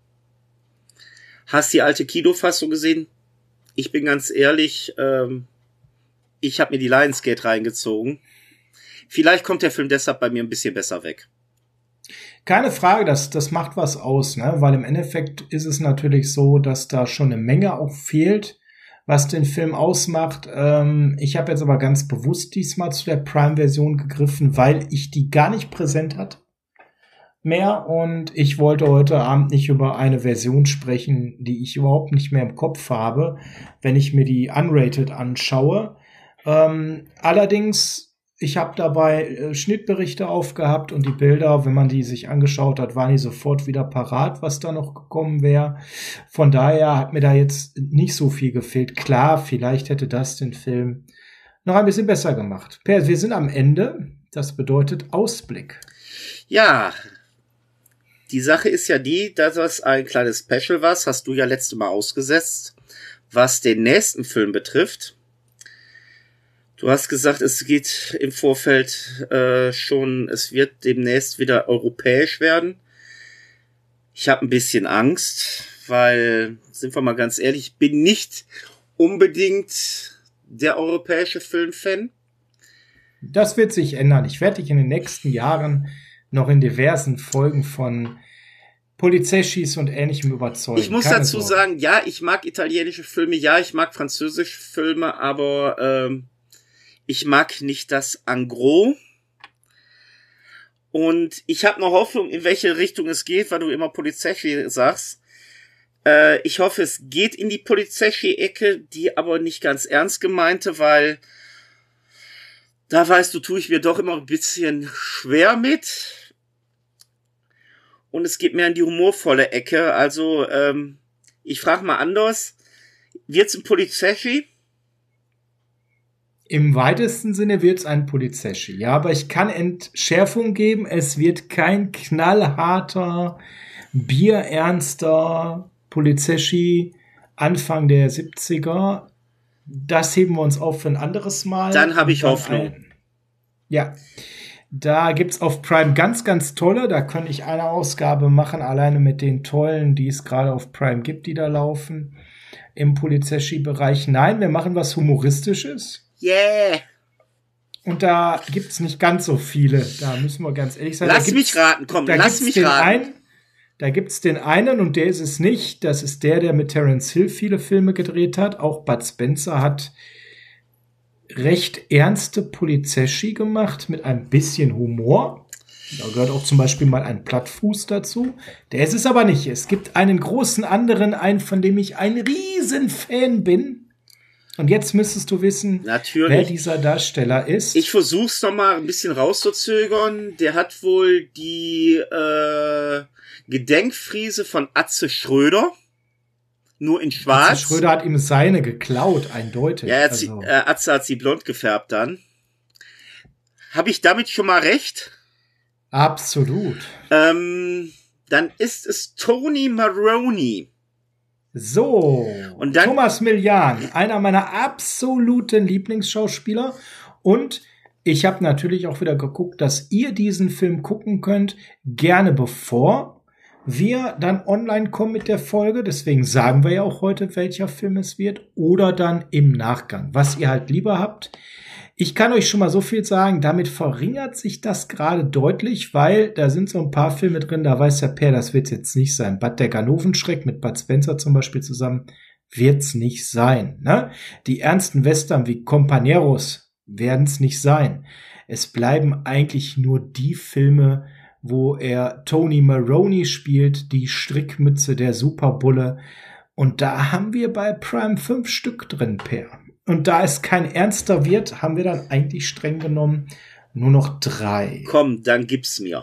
Hast die alte Kinofassung gesehen? Ich bin ganz ehrlich, ich habe mir die Lionsgate reingezogen. Vielleicht kommt der Film deshalb bei mir ein bisschen besser weg. Keine Frage, das macht was aus, ne? Weil im Endeffekt ist es natürlich so, dass da schon eine Menge auch fehlt, was den Film ausmacht. Ich habe jetzt aber ganz bewusst diesmal zu der Prime-Version gegriffen, weil ich die gar nicht präsent hatte. mehr und ich wollte heute Abend nicht über eine Version sprechen, die ich überhaupt nicht mehr im Kopf habe, wenn ich mir die Unrated anschaue. Allerdings, ich habe dabei Schnittberichte aufgehabt und die Bilder, wenn man die sich angeschaut hat, waren die sofort wieder parat, was da noch gekommen wäre. Von daher hat mir da jetzt nicht so viel gefehlt. Klar, vielleicht hätte das den Film noch ein bisschen besser gemacht. Per, wir sind am Ende. Das bedeutet Ausblick. Ja, die Sache ist ja die, dass das ein kleines Special war, hast du ja letzte Mal ausgesetzt, was den nächsten Film betrifft. Du hast gesagt, es geht im Vorfeld schon, es wird demnächst wieder europäisch werden. Ich habe ein bisschen Angst, weil, sind wir mal ganz ehrlich, ich bin nicht unbedingt der europäische Filmfan. Das wird sich ändern. Ich werde dich in den nächsten Jahren noch in diversen Folgen von Polizeschis und Ähnlichem überzeugen. Ich muss dazu sagen, ja, ich mag italienische Filme, ja, ich mag französische Filme, aber ich mag nicht das Engros. Und ich habe noch Hoffnung, in welche Richtung es geht, weil du immer Polizeschi sagst. Ich hoffe, es geht in die Polizeschi-Ecke, die aber nicht ganz ernst gemeinte, weil da weißt du, tue ich mir doch immer ein bisschen schwer mit. Und es geht mehr in die humorvolle Ecke. Also, ich frage mal anders. Wird's ein Polizeschi? Im weitesten Sinne wird's ein Polizeschi. Ja, aber ich kann Entschärfung geben. Es wird kein knallharter, bierernster Polizeschi Anfang der 70er. Das heben wir uns auf für ein anderes Mal. Dann habe ich Hoffnung. Ja, da gibt's auf Prime ganz, ganz tolle. Da kann ich eine Ausgabe machen, alleine mit den tollen, die es gerade auf Prime gibt, die da laufen im Polizeschi-Bereich. Nein, wir machen was Humoristisches. Yeah! Und da gibt's nicht ganz so viele. Da müssen wir ganz ehrlich sein. Lass mich raten, komm, lass mich raten. Da gibt's den einen und der ist es nicht. Das ist der mit Terence Hill viele Filme gedreht hat. Auch Bud Spencer hat recht ernste Polizeschi gemacht mit ein bisschen Humor. Da gehört auch zum Beispiel mal ein Plattfuß dazu. Der ist es aber nicht. Es gibt einen großen anderen, einen, von dem ich ein Riesenfan bin. Und jetzt müsstest du wissen, natürlich, wer dieser Darsteller ist. Ich versuch's noch mal ein bisschen rauszuzögern. Der hat wohl die Gedenkfriese von Atze Schröder. Nur in schwarz. Atze Schröder hat ihm seine geklaut, eindeutig. Ja, Atze hat sie blond gefärbt dann. Habe ich damit schon mal recht? Absolut. Dann ist es Tony Maroney. So, und dann Thomas Millian, einer meiner absoluten Lieblingsschauspieler. Und ich habe natürlich auch wieder geguckt, dass ihr diesen Film gucken könnt, gerne bevor wir dann online kommen mit der Folge. Deswegen sagen wir ja auch heute, welcher Film es wird. Oder dann im Nachgang, was ihr halt lieber habt. Ich kann euch schon mal so viel sagen, damit verringert sich das gerade deutlich, weil da sind so ein paar Filme drin, da weiß der Per, das wird's jetzt nicht sein. Bad der Ganovenschreck mit Bud Spencer zum Beispiel zusammen wird's nicht sein. Ne? Die ernsten Western wie Companeros werden's nicht sein. Es bleiben eigentlich nur die Filme, wo er Tony Maroney spielt, die Strickmütze der Superbulle. Und da haben wir bei Prime 5 Stück drin, Per. Und da es kein ernster wird, haben wir dann eigentlich streng genommen nur noch 3. Komm, dann gib's mir.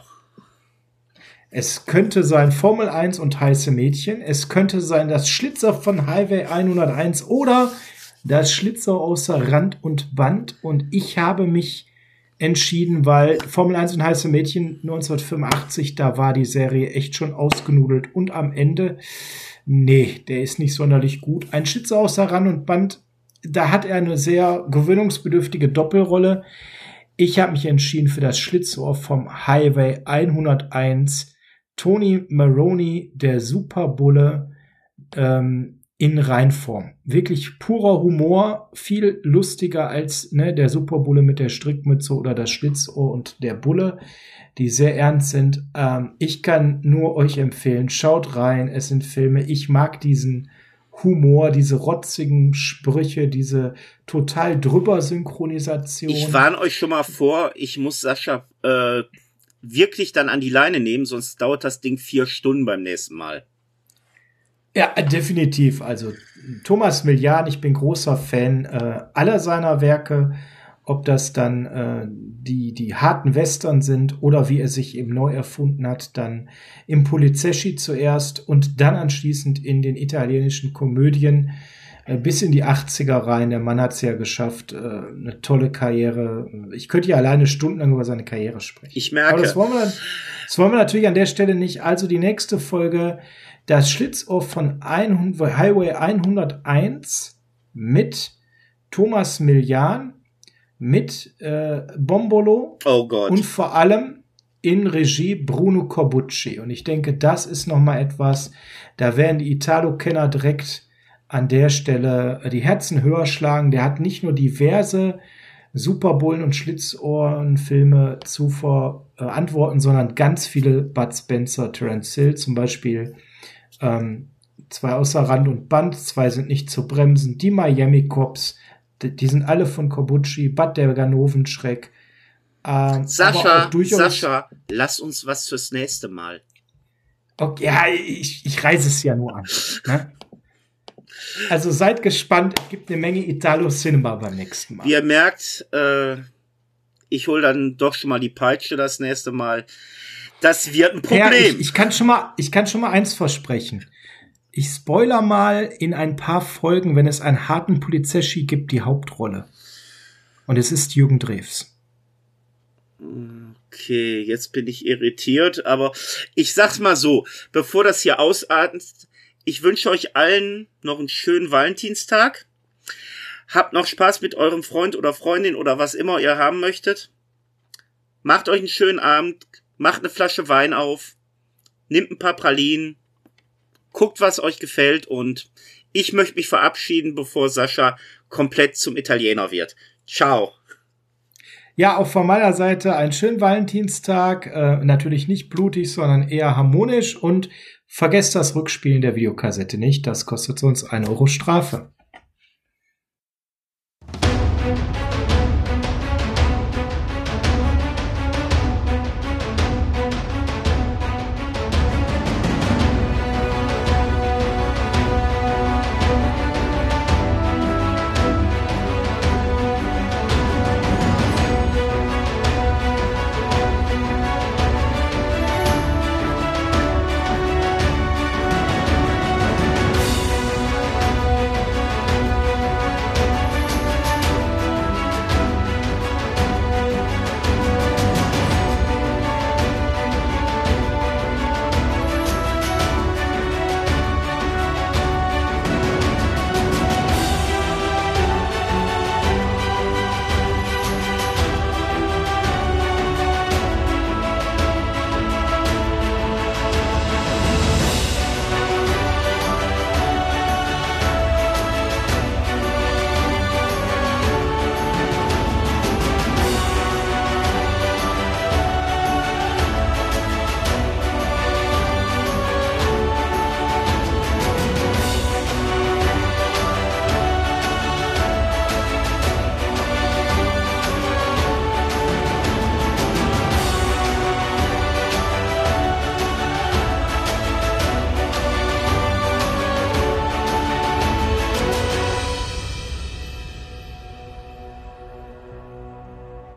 Es könnte sein Formel 1 und heiße Mädchen. Es könnte sein das Schlitzer von Highway 101 oder das Schlitzer außer Rand und Band. Und ich habe mich entschieden, weil Formel 1 und heiße Mädchen 1985, da war die Serie echt schon ausgenudelt. Und am Ende, nee, der ist nicht sonderlich gut. Ein Schlitzer außer Rand und Band, da hat er eine sehr gewöhnungsbedürftige Doppelrolle. Ich habe mich entschieden für das Schlitzohr vom Highway 101. Tony Maroney, der Superbulle, in Reinform. Wirklich purer Humor, viel lustiger als der Superbulle mit der Strickmütze oder das Schlitzohr und der Bulle, die sehr ernst sind. Ich kann nur euch empfehlen, schaut rein, es sind Filme. Ich mag diesen Humor, diese rotzigen Sprüche, diese total drüber Synchronisation. Ich warne euch schon mal vor, ich muss Sascha wirklich dann an die Leine nehmen, sonst dauert das Ding 4 Stunden beim nächsten Mal. Ja, definitiv. Also Thomas Millian, ich bin großer Fan aller seiner Werke, ob das dann die harten Western sind oder wie er sich eben neu erfunden hat, dann im Polizeschi zuerst und dann anschließend in den italienischen Komödien bis in die 80er rein. Der Mann hat es ja geschafft, eine tolle Karriere. Ich könnte ja alleine stundenlang über seine Karriere sprechen. Ich merke. Aber das wollen wir natürlich an der Stelle nicht. Also die nächste Folge, das Schlitzohr von Highway 101 mit Thomas Millian, mit Bombolo oh Gott. Und vor allem in Regie Bruno Corbucci. Und ich denke, das ist noch mal etwas, da werden die Italo-Kenner direkt an der Stelle die Herzen höher schlagen. Der hat nicht nur diverse Superbullen- und Schlitzohren-Filme zu verantworten, sondern ganz viele Bud Spencer, Terence Hill, zum Beispiel 2 außer Rand und Band, 2 sind nicht zu bremsen, die Miami Cops, die sind alle von Corbucci, Bud der Ganovenschreck. Sascha, lass uns was fürs nächste Mal. Okay, ja, ich reiße es ja nur an. Ne? Also seid gespannt, es gibt eine Menge Italo-Cinema beim nächsten Mal. Wie ihr merkt, ich hole dann doch schon mal die Peitsche das nächste Mal. Das wird ein Problem. Ja, ich kann schon mal eins versprechen. Ich spoiler mal in ein paar Folgen, wenn es einen harten Polizeschi gibt, die Hauptrolle. Und es ist Jürgen Drews. Okay, jetzt bin ich irritiert, aber ich sag's mal so, bevor das hier ausartet, ich wünsche euch allen noch einen schönen Valentinstag. Habt noch Spaß mit eurem Freund oder Freundin oder was immer ihr haben möchtet. Macht euch einen schönen Abend, macht eine Flasche Wein auf, nehmt ein paar Pralinen, guckt, was euch gefällt und ich möchte mich verabschieden, bevor Sascha komplett zum Italiener wird. Ciao. Ja, auch von meiner Seite einen schönen Valentinstag. Natürlich nicht blutig, sondern eher harmonisch. Und vergesst das Rückspielen der Videokassette nicht. Das kostet uns 1 € Strafe.